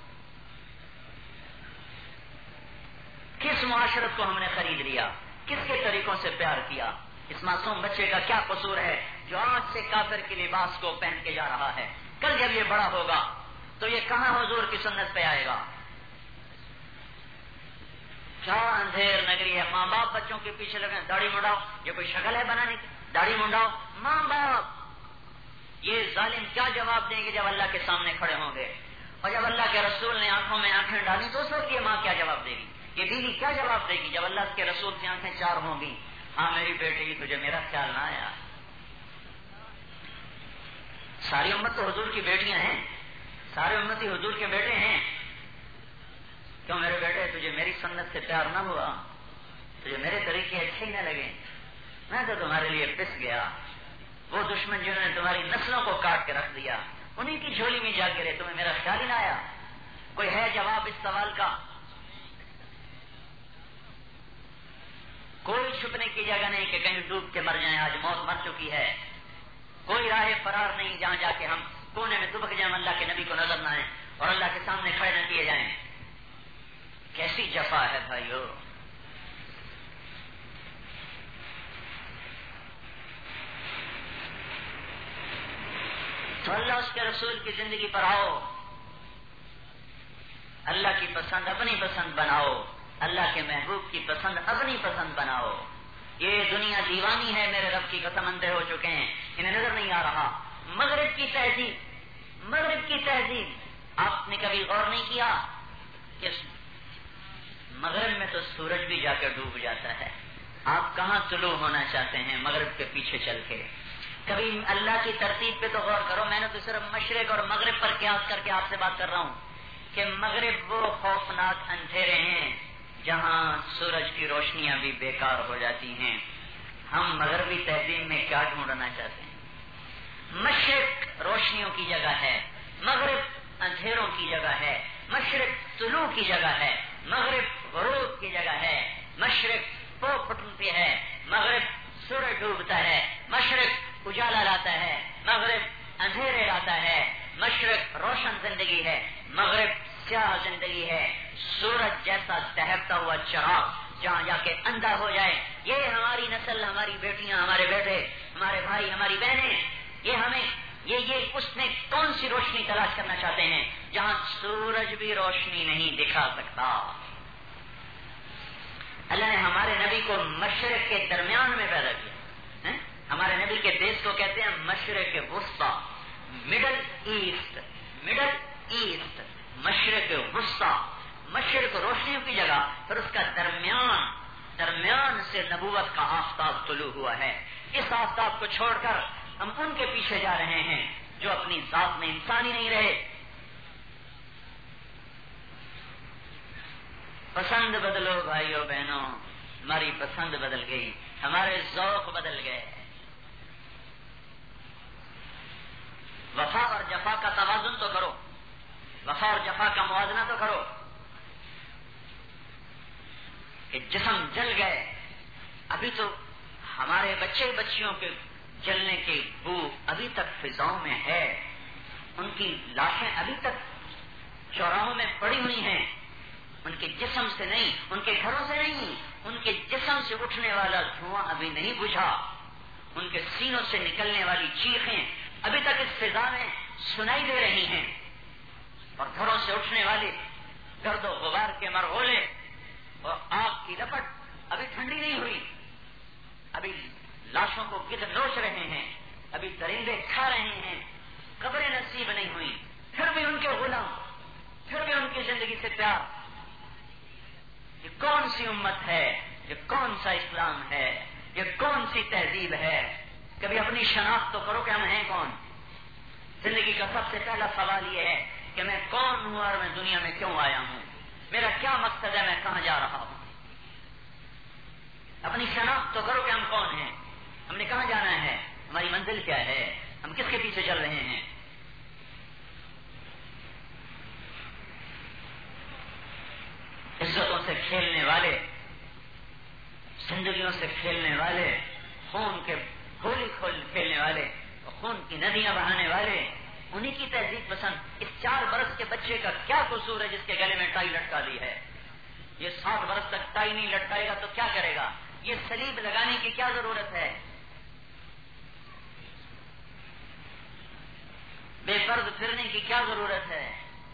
کس معاشرت کو ہم نے خرید لیا، کس کے طریقوں سے پیار کیا؟ اس معصوم بچے کا کیا قصور ہے جو آج سے کافر کے لباس کو پہن کے جا رہا ہے؟ کل جب یہ بڑا ہوگا تو یہ کہاں حضور کی سنت پہ آئے گا؟ کیا اندھیر نگری ہے، ماں باپ بچوں کے پیچھے لگے داڑھی منڈاؤ، یہ کوئی شکل ہے بنانے کی؟ داڑھی منڈاؤ، ماں باپ یہ ظالم کیا جواب دیں گے جب اللہ کے سامنے کھڑے ہوں گے؟ اور جب اللہ کے رسول نے آنکھوں میں آنکھیں ڈالی تو اس وقت یہ ماں کیا جواب دے گی؟ یہ بیوی کیا جواب دے گی جب اللہ کے رسول کی آنکھیں چار ہوں گی؟ ہاں میری بیٹی تجھے میرا خیال نہ آیا۔ ساری امت تو حضور کی بیٹیاں ہیں، سارے امتی حضور کے بیٹے ہیں، کیوں میرے بیٹے تجھے میری سنت سے پیار نہ ہوا؟ تجھے میرے طریقے اچھے ہی نہ لگے؟ میں تو تمہارے لیے پس گیا۔ وہ دشمن جنہوں نے تمہاری نسلوں کو کاٹ کے رکھ دیا انہیں کی جھولی میں جا کے رہے، تمہیں میرا خیال ہی نہ آیا؟ کوئی ہے جواب اس سوال کا؟ کوئی چھپنے کی جگہ نہیں کہ کہیں ڈوب کے مر جائیں، آج موت مر چکی ہے۔ کوئی راہ فرار نہیں جہاں جا کے ہم کونے میں دبک جائیں، اللہ کے نبی کو نظر نہ آئیں اور اللہ کے سامنے کھڑے نہ کیے جائیں۔ کیسی جفا ہے بھائیو! تو اللہ اس کے رسول کی زندگی پر آؤ، اللہ کی پسند اپنی پسند بناؤ، اللہ کے محبوب کی پسند اپنی پسند بناؤ۔ یہ دنیا دیوانی ہے، میرے رب کی قسم اندھے ہو چکے ہیں، انہیں نظر نہیں آ رہا۔ مغرب کی تہذیب، مغرب کی تہذیب، آپ نے کبھی غور نہیں کیا کہ مغرب میں تو سورج بھی جا کے ڈوب جاتا ہے، آپ کہاں طلوع ہونا چاہتے ہیں مغرب کے پیچھے چل کے؟ کبھی اللہ کی ترتیب پہ تو غور کرو۔ میں نے تو صرف مشرق اور مغرب پر قیاس کر کے آپ سے بات کر رہا ہوں کہ مغرب وہ خوفناک اندھیرے ہیں جہاں سورج کی روشنیاں بھی بیکار ہو جاتی ہیں۔ ہم مغربی تہذیب میں کیا ڈھونڈنا چاہتے ہیں؟ مشرق روشنیوں کی جگہ ہے، مغرب اندھیروں کی جگہ ہے، مشرق طلوع کی جگہ ہے، مغرب غروب کی جگہ ہے، مشرق پو پھٹتی ہے، مغرب سورج ڈوبتا ہے، مشرق اجالا لاتا ہے، مغرب اندھیرے لاتا ہے، مشرق روشن زندگی ہے، مغرب سیاہ زندگی ہے۔ سورج جیسا دہکتا ہوا چراغ جہاں جا کے اندھا ہو جائے، یہ ہماری نسل، ہماری بیٹیاں، ہمارے بیٹے، ہمارے بھائی، ہماری بہنیں، یہ ہمیں یہ یہ اس میں کون سی روشنی تلاش کرنا چاہتے ہیں جہاں سورج بھی روشنی نہیں دکھا سکتا؟ اللہ نے ہمارے نبی کو مشرق کے درمیان میں پیدا کیا۔ ہمارے نبی کے دیش کو کہتے ہیں مشرق وسطی، مڈل ایسٹ، مڈل ایسٹ، مشرق وسطی۔ مشرق روشنیوں کی جگہ، پھر اس کا درمیان، درمیان سے نبوت کا آفتاب طلوع ہوا ہے۔ اس آفتاب کو چھوڑ کر ہم ان کے پیچھے جا رہے ہیں جو اپنی ذات میں انسان ہی نہیں رہے۔ پسند بدلو بھائیو بہنوں، ہماری پسند بدل گئی، ہمارے ذوق بدل گئے۔ وفا اور جفا کا توازن تو کرو، وفا اور جفا کا موازنہ تو کرو کہ جسم جل گئے، ابھی تو ہمارے بچے بچیوں کے جلنے کی بو ابھی تک فضاؤں میں ہے، ان کی لاشیں ابھی تک چوراہوں میں پڑی ہوئی ہیں، ان کے جسم سے نہیں، ان کے گھروں سے نہیں، ان کے جسم سے اٹھنے والا دھواں ابھی نہیں بجھا، ان کے سینوں سے نکلنے والی چیخیں ابھی تک اس فضا میں سنائی دے رہی ہیں، اور گھروں سے اٹھنے والے گرد و غبار کے مرغولے اور آگ کی لپٹ ابھی ٹھنڈی نہیں ہوئی، ابھی لاشوں کو گدھ نوچ رہے ہیں، ابھی درندے کھا رہے ہیں، قبریں نصیب نہیں ہوئی، پھر بھی ان کے غلام، پھر بھی ان کی زندگی سے پیار۔ یہ کون سی امت ہے؟ یہ کون سا اسلام ہے؟ یہ کون سی تہذیب ہے؟ کبھی اپنی شناخت تو کرو کہ ہم ہیں کون۔ زندگی کا سب سے پہلا سوال یہ ہے کہ میں کون ہوں اور میں دنیا میں کیوں آیا ہوں، میرا کیا مقصد ہے، میں کہاں جا رہا ہوں۔ اپنی شناخت تو کرو کہ ہم کون ہیں، ہم نے کہاں جانا ہے، ہماری منزل کیا ہے، ہم کس کے پیچھے چل رہے ہیں۔ عزتوں سے کھیلنے والے، زندگیوں سے کھیلنے والے، خون کے
ہولی کھول کھیلنے والے، خون کی ندیاں بہانے والے، انہیں کی تہذیب پسند۔ اس چار برس کے بچے کا کیا قصور ہے جس کے گلے میں ٹائی لٹکا دی ہے؟ یہ ساٹھ برس تک ٹائی نہیں لٹکائے گا تو کیا کرے گا؟ یہ صلیب لگانے کی کیا ضرورت ہے؟ بے پرد پھرنے کی کیا ضرورت ہے؟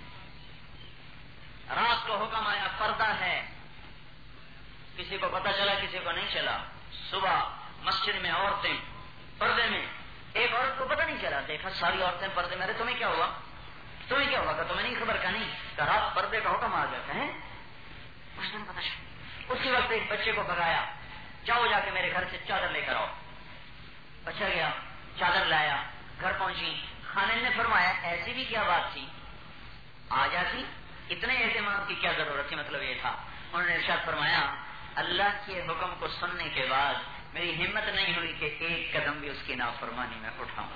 رات کو حکم آیا پردہ ہے، کسی کو پتہ چلا کسی کو نہیں چلا۔ صبح مسجد میں عورتیں پردے میں، ایک عورت کو پتہ نہیں چلا، دیکھا ساری عورتیں پردے میں۔ تمہیں کیا ہوا؟ تمہیں کیا ہوا؟ کہ تمہیں نہیں خبر؟ کا نہیں کہ رات پردے کا حکم آ گیا ہے، مجھے نہیں پتا چلا۔ اسی وقت ایک بچے کو بھگایا، جاؤ جا کے میرے گھر سے چادر لے کر آؤ۔ بچہ گیا، چادر لایا، گھر پہنچی، خانے نے فرمایا ایسی بھی کیا بات تھی، آ جاتی، اتنے اہتمام کی کیا ضرورت تھی؟ مطلب یہ تھا، انہوں نے ارشاد فرمایا اللہ کے حکم کو سننے کے بعد میری ہمت نہیں ہوئی کہ ایک قدم بھی اس کی نافرمانی میں اٹھاؤں۔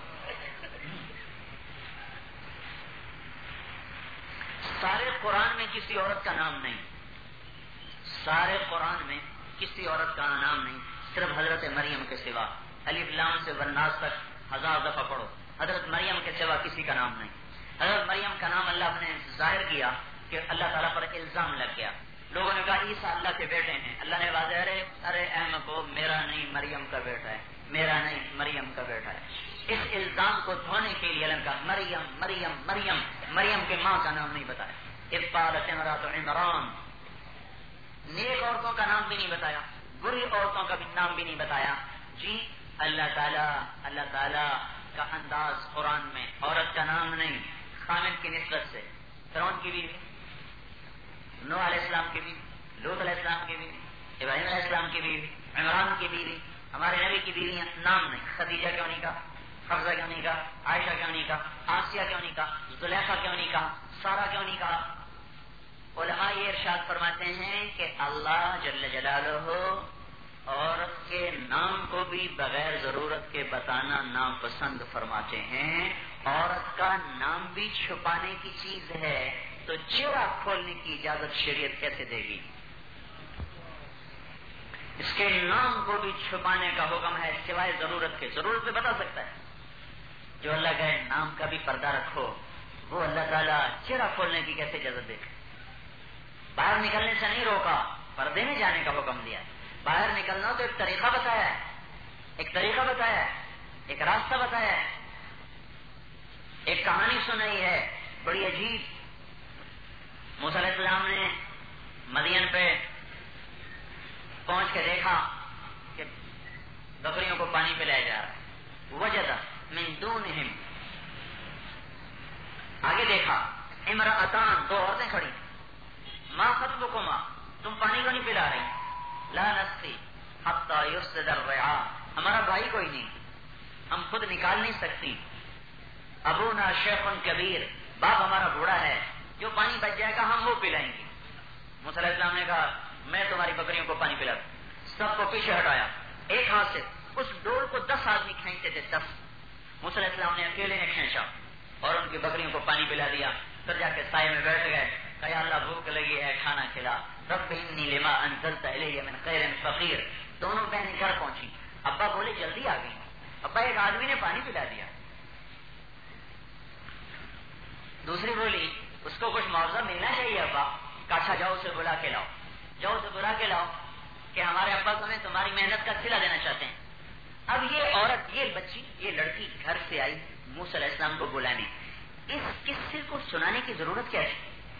سارے قرآن میں کسی عورت کا نام نہیں، سارے قرآن میں کسی عورت کا نام نہیں، صرف حضرت مریم کے سوا۔ الف لام سے والناس تک ہزار دفعہ پڑھو، حضرت مریم کے سوا کسی کا نام نہیں۔ حضرت مریم کا نام اللہ نے ظاہر کیا کہ اللہ تعالیٰ پر الزام لگ گیا، لوگوں نے کہا عیسیٰ اللہ کے بیٹے ہیں، اللہ نے واضح ارے ارے احمد کو میرا نہیں مریم کا بیٹا ہے، میرا نہیں مریم کا بیٹا ہے۔ اس الزام کو دھونے کے لیے اللہ کا مریم مریم مریم مریم کے ماں کا نام نہیں بتایا۔ اذ قالت امرأۃ عمران، نیک عورتوں کا نام بھی نہیں بتایا، بری عورتوں کا بھی نام بھی نہیں بتایا۔ جی اللہ تعالیٰ اللہ تعالیٰ کا انداز قرآن میں عورت کا نام نہیں، خامد کی نسبت سے، فرعون کی بیوی، نوح علیہ السلام کی بیوی، لوط علیہ السلام کی بیوی، ابراہیم علیہ السلام کی بیوی، عمران کی بیوی، ہمارے نبی کی بیویاں نام نہیں۔ خدیجہ کیوں نہیں کہا؟ حفصہ کیوں نہیں کہا؟ عائشہ کیوں نہیں کہا؟ آسیہ کیوں نہیں کہا؟ زلیخا کیوں نہیں کہا؟ سارہ کیوں نہیں کہا؟ علماء یہ ارشاد فرماتے ہیں کہ اللہ جل جلالہ عورت کے نام کو بھی بغیر ضرورت کے بتانا ناپسند فرماتے ہیں۔ عورت کا نام بھی چھپانے کی چیز ہے تو چہرہ کھولنے کی اجازت شریعت کیسے دے گی؟ اس کے نام کو بھی چھپانے کا حکم ہے سوائے ضرورت کے، ضرورت پہ بتا سکتا ہے۔ جو اللہ کہے نام کا بھی پردہ رکھو، وہ اللہ تعالیٰ چہرہ کھولنے کی کیسے اجازت دے گا؟ باہر نکلنے سے نہیں روکا، پردے میں جانے کا حکم دیا۔ باہر نکلنا تو ایک طریقہ بتایا ہے، ایک طریقہ بتایا ہے، ایک راستہ بتایا ہے، ایک کہانی سنائی ہے بڑی عجیب۔ موسیٰ علیہ السلام نے مدین پہ پہنچ کے دیکھا کہ بکریوں کو پانی پلایا جا رہا ہے، وجد من دونہم، آگے دیکھا امرأتان، دو عورتیں کھڑی، ما خطبکما، تم پانی کو نہیں پلا رہی، لا نسقی حتی یفسد الرعاء، ہمارا بھائی کوئی نہیں، ہم خود نکال نہیں سکتی، ابونا شیخ کبیر، باپ ہمارا بوڑھا ہے، جو پانی بچ جائے گا ہم وہ پلائیں گے۔ موسیٰ علیہ السلام نے کہا میں تمہاری بکریوں کو پانی پلا دوں۔ سب کو پیچھے ہٹایا، ایک ہاتھ سے اس ڈول کو دس آدمی کھینچتے تھے، دس۔ موسیٰ علیہ السلام نے اکیلے نے کھینچا اور ان کی بکریوں کو پانی پلا دیا، پھر جا کے سائے میں بیٹھ گئے، کہا یا اللہ بھوک لگی ہے کھانا کھلا، رب انی لما انزلت الی من خیر فقیر۔ دونوں بہنیں گھر پہنچی، ابا بولے جلدی آ گئی، ابا ایک آدمی نے پانی پلا دیا۔ دوسری بولی اس کو کچھ معاوضہ ملنا چاہیے ابا، کہا اچھا جاؤ اسے بلا کے لاؤ، جاؤ اسے بلا کے لاؤ کہ ہمارے ابا تمہیں تمہاری محنت کا صلہ دینا چاہتے ہیں۔ اب یہ عورت، یہ بچی، یہ لڑکی گھر سے آئی موسیٰ علیہ السلام کو بلانے، اس قصے کو سنانے کی ضرورت کیا ہے؟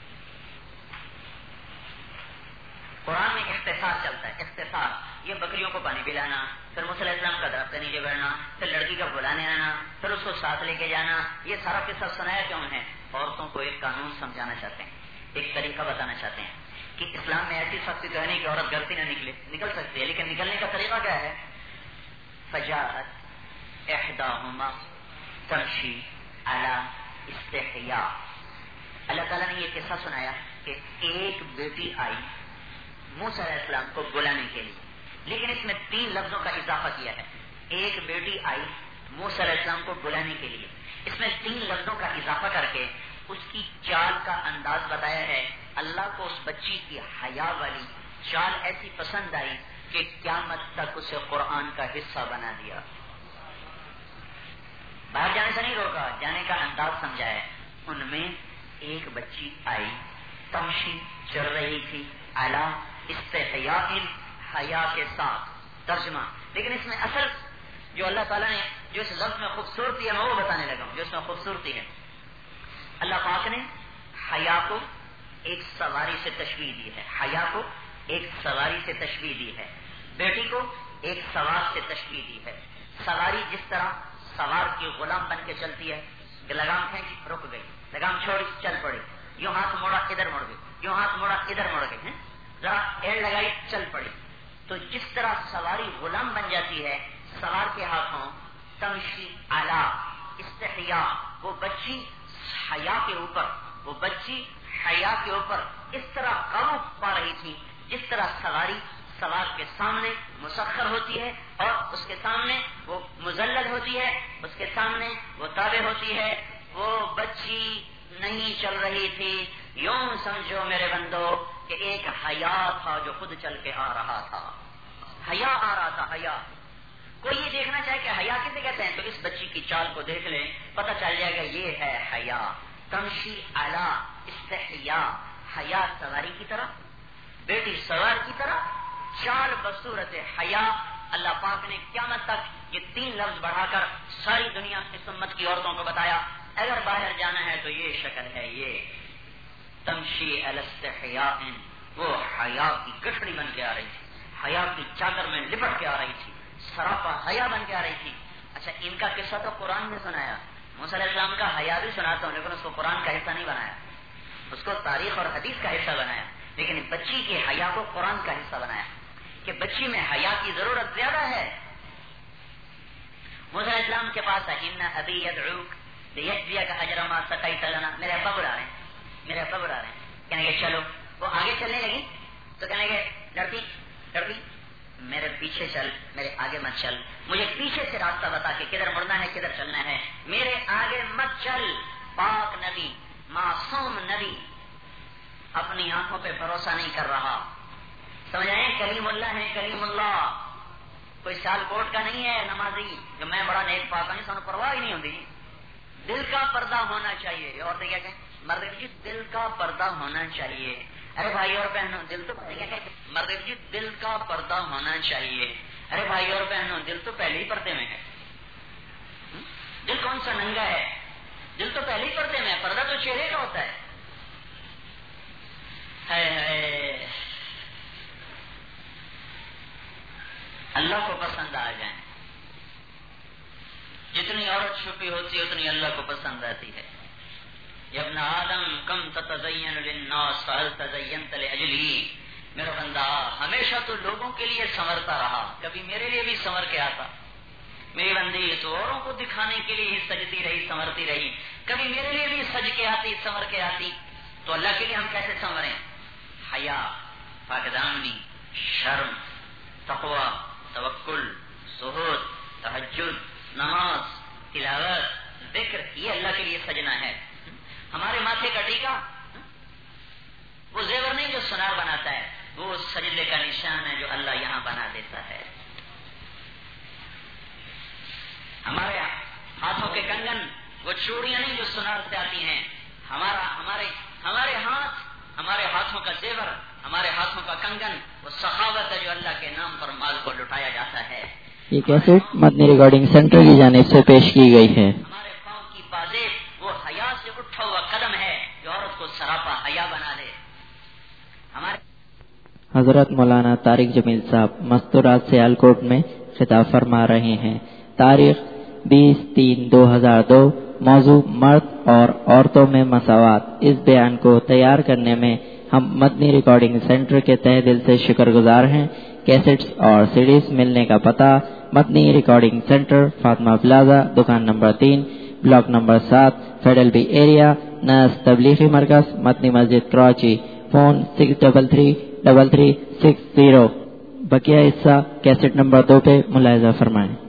قرآن میں اختصار چلتا ہے، اختصار، یہ بکریوں کو پانی پلانا، پھر موسیٰ علیہ السلام کا درخت کے نیچے بیٹھنا، پھر لڑکی کا بلانے آنا، پھر اس کو ساتھ لے کے جانا، یہ سارا قصہ سنایا کیوں ہے؟ عورتوں کو ایک قانون سمجھانا چاہتے ہیں، ایک طریقہ بتانا چاہتے ہیں کہ اسلام میں ایسی سختی تو ہے نہیں کہ عورت گھر سے نہ نکلے، نکل سکتی ہے، لیکن نکلنے کا طریقہ کیا ہے؟ فجاءت احداہما تمشی علی استحیاء، اللہ تعالیٰ نے یہ قصہ سنایا کہ ایک بیٹی آئی موسیٰ علیہ السلام کو بلانے کے لیے، لیکن اس میں تین لفظوں کا اضافہ کیا ہے۔ ایک بیٹی آئی موسیٰ علیہ السلام کو بلانے کے لیے، اس میں تین لفظوں کا اضافہ کر کے اس کی چال کا انداز بتایا ہے۔ اللہ کو اس بچی کی حیا والی چال ایسی پسند آئی کہ قیامت تک اسے قرآن کا حصہ بنا دیا۔ جانے سے نہیں روکا، جانے کا انداز سمجھایا. ان میں ایک بچی آئی، تمشی چل رہی تھی، اعلیٰ استحیاء حیا کے ساتھ. ترجمہ. لیکن اس میں اصل جو اللہ تعالیٰ نے جو اس لفظ میں خوبصورتی ہے میں وہ بتانے لگا ہوں. جو اس میں خوبصورتی ہے، اللہ پاک نے حیا کو ایک سواری سے تشبیہ دی ہے. حیا کو ایک سواری سے تشبیہ دی ہے. بیٹی کو ایک سوار سے تشبیہ دی ہے. سواری جس طرح سوار کی غلام بن کے چلتی ہے، لگام کھینچی رک گئی، لگام چھوڑی چل پڑی، یوں ہاتھ موڑا ادھر مڑ گئی، یوں ہاتھ موڑا ادھر مڑ گئی ہیں، ذرا ایڑ لگائی چل پڑی. تو جس طرح سواری غلام بن جاتی ہے، سوار کے ہاتھوں تمشی اعلیٰ استحیاء، وہ بچی حیا کے اوپر وہ بچی حیا کے اوپر اس طرح قابو پا رہی تھی جس طرح سواری سوار کے سامنے مسخر ہوتی ہے اور اس کے سامنے وہ مذلل ہوتی ہے، اس کے سامنے وہ تابع ہوتی ہے. وہ بچی نہیں چل رہی تھی. یوں سمجھو میرے بندو کہ ایک حیا تھا جو خود چل کے آ رہا تھا. حیا آ رہا تھا. حیا کوئی یہ دیکھنا چاہے کہ حیا کسے کہتے ہیں تو اس بچی کی چال کو دیکھ لیں، پتہ چل جائے گا یہ ہے حیا. تمشی اعلیٰ استحیاء، حیا سواری کی طرح، بیٹی سوار کی طرح، چال بصورت حیا. اللہ پاک نے قیامت تک یہ تین لفظ بڑھا کر ساری دنیا اس امت کی عورتوں کو بتایا اگر باہر جانا ہے تو یہ شکل ہے. یہ تمشی الاستحیاء، وہ حیا کی گٹھڑی بن کے آ رہی تھی، حیا کی چادر میں لپٹ کے آ رہی تھی، سراپا حیا بن کے آ رہی تھی. اچھا ان کا قصہ تو قرآن نے سنایا، موسیٰ علیہ السلام کا حیا بھی سناتا ہوں لیکن اس کو قرآن کا حصہ نہیں بنایا، اس کو تاریخ اور حدیث کا حصہ بنایا. لیکن بچی کے حیا کو قرآن کا حصہ بنایا کہ بچی میں حیا کی ضرورت زیادہ ہے. موسیٰ علیہ السلام کے پاس ان ابی یدعوک لیجزیک اجر ما سقیت لنا، میرے ابا بلا رہے ہیں، میرے ابا بلا رہے ہیں. کہنے گے چلو. وہ آگے چلنے لگی تو کہنے گے لڑکی لڑکی میرے پیچھے چل، میرے آگے مت چل، مجھے پیچھے سے راستہ بتا کہ کدھر مڑنا ہے کدھر چلنا ہے، میرے آگے مت چل. پاک نبی، معصوم نبی اپنی آنکھوں پہ بھروسہ نہیں کر رہا. سمجھ آئے؟ کلیم اللہ ہے، کلیم اللہ کوئی سال کوٹ کا نہیں ہے نمازی جو میں بڑا نیک پاک ہوں، سانو پرواہ ہی نہیں ہوتی. دل کا پردہ ہونا چاہیے. اور کیا کہیں مرد جی دل کا پردہ ہونا چاہیے. ارے بھائی اور بہنوں دل تو مرد جی دل کا پردہ ہونا چاہیے. ارے بھائی اور بہنوں دل تو پہلے ہی پردے میں ہے. دل کون سا ننگا ہے؟ دل تو پہلے ہی پردے میں ہے. پردہ تو چہرے کا ہوتا ہے. ہے اللہ کو پسند آ جائیں. جتنی عورت چھپی ہوتی ہے اتنی اللہ کو پسند آتی ہے. یا ابن آدم کم تتزین للناس فهل تزینت لاجلی، میرا بندہ ہمیشہ تو لوگوں کے لیے سنورتا رہا، کبھی میرے لیے بھی سنور کے آتا. میری بندی تو اوروں کو دکھانے کے لیے ہی سجتی رہی سنورتی رہی، کبھی میرے لیے بھی سج کے آتی سنور کے آتی. تو اللہ کے لیے ہم کیسے سنوریں؟ حیا، پاک دامنی، شرم، تقوی، توکل، زہد، تہجد، نماز، تلاوت، ذکر، یہ اللہ کے لیے سجنا ہے. ہمارے ماتھے کا ٹیکا وہ زیور نہیں جو سنار بناتا ہے، وہ سجدے کا نشان ہے جو اللہ یہاں بنا دیتا ہے. ہمارے ہاتھوں کے کنگن وہ چوڑیاں نہیں جو سنار سے آتی ہیں. ہمارا ہمارے ہمارے ہاتھ ہمارے ہاتھوں کا زیور، ہمارے ہاتھوں کا کنگن وہ سخاوت ہے جو اللہ کے نام پر مال کو لٹایا جاتا ہے.
یہ کیسٹ مدنی ریکارڈنگ سینٹر کی جانب سے پیش کی گئی ہے.
ہمارے پاؤں کی پازیب وہ حیا سے اٹھا ہوا قدم ہے جو عورت کو سراپا حیا بنا دے. ہمارے
حضرت مولانا طارق جمیل صاحب مستورات سیالکوٹ میں خطاب فرما رہے ہیں. تاریخ بیس تین دو ہزار دو. موضوع مرد اور عورتوں میں مساوات. اس بیان کو تیار کرنے میں ہم مدنی ریکارڈنگ سینٹر کے تہ دل سے شکر گزار ہیں. کیسٹس اور سیڈیز ملنے کا پتہ: Madani recording centre, Fatima plaza, دکان نمبر تین، بلاک نمبر سات، فیڈل بی ایریا، نس تبلیغی مرکز، مدنی مسجد Karachi. Phone six double three double three six zero. بقیہ حصہ کیسٹ نمبر دو پہ ملاحظہ فرمائیں.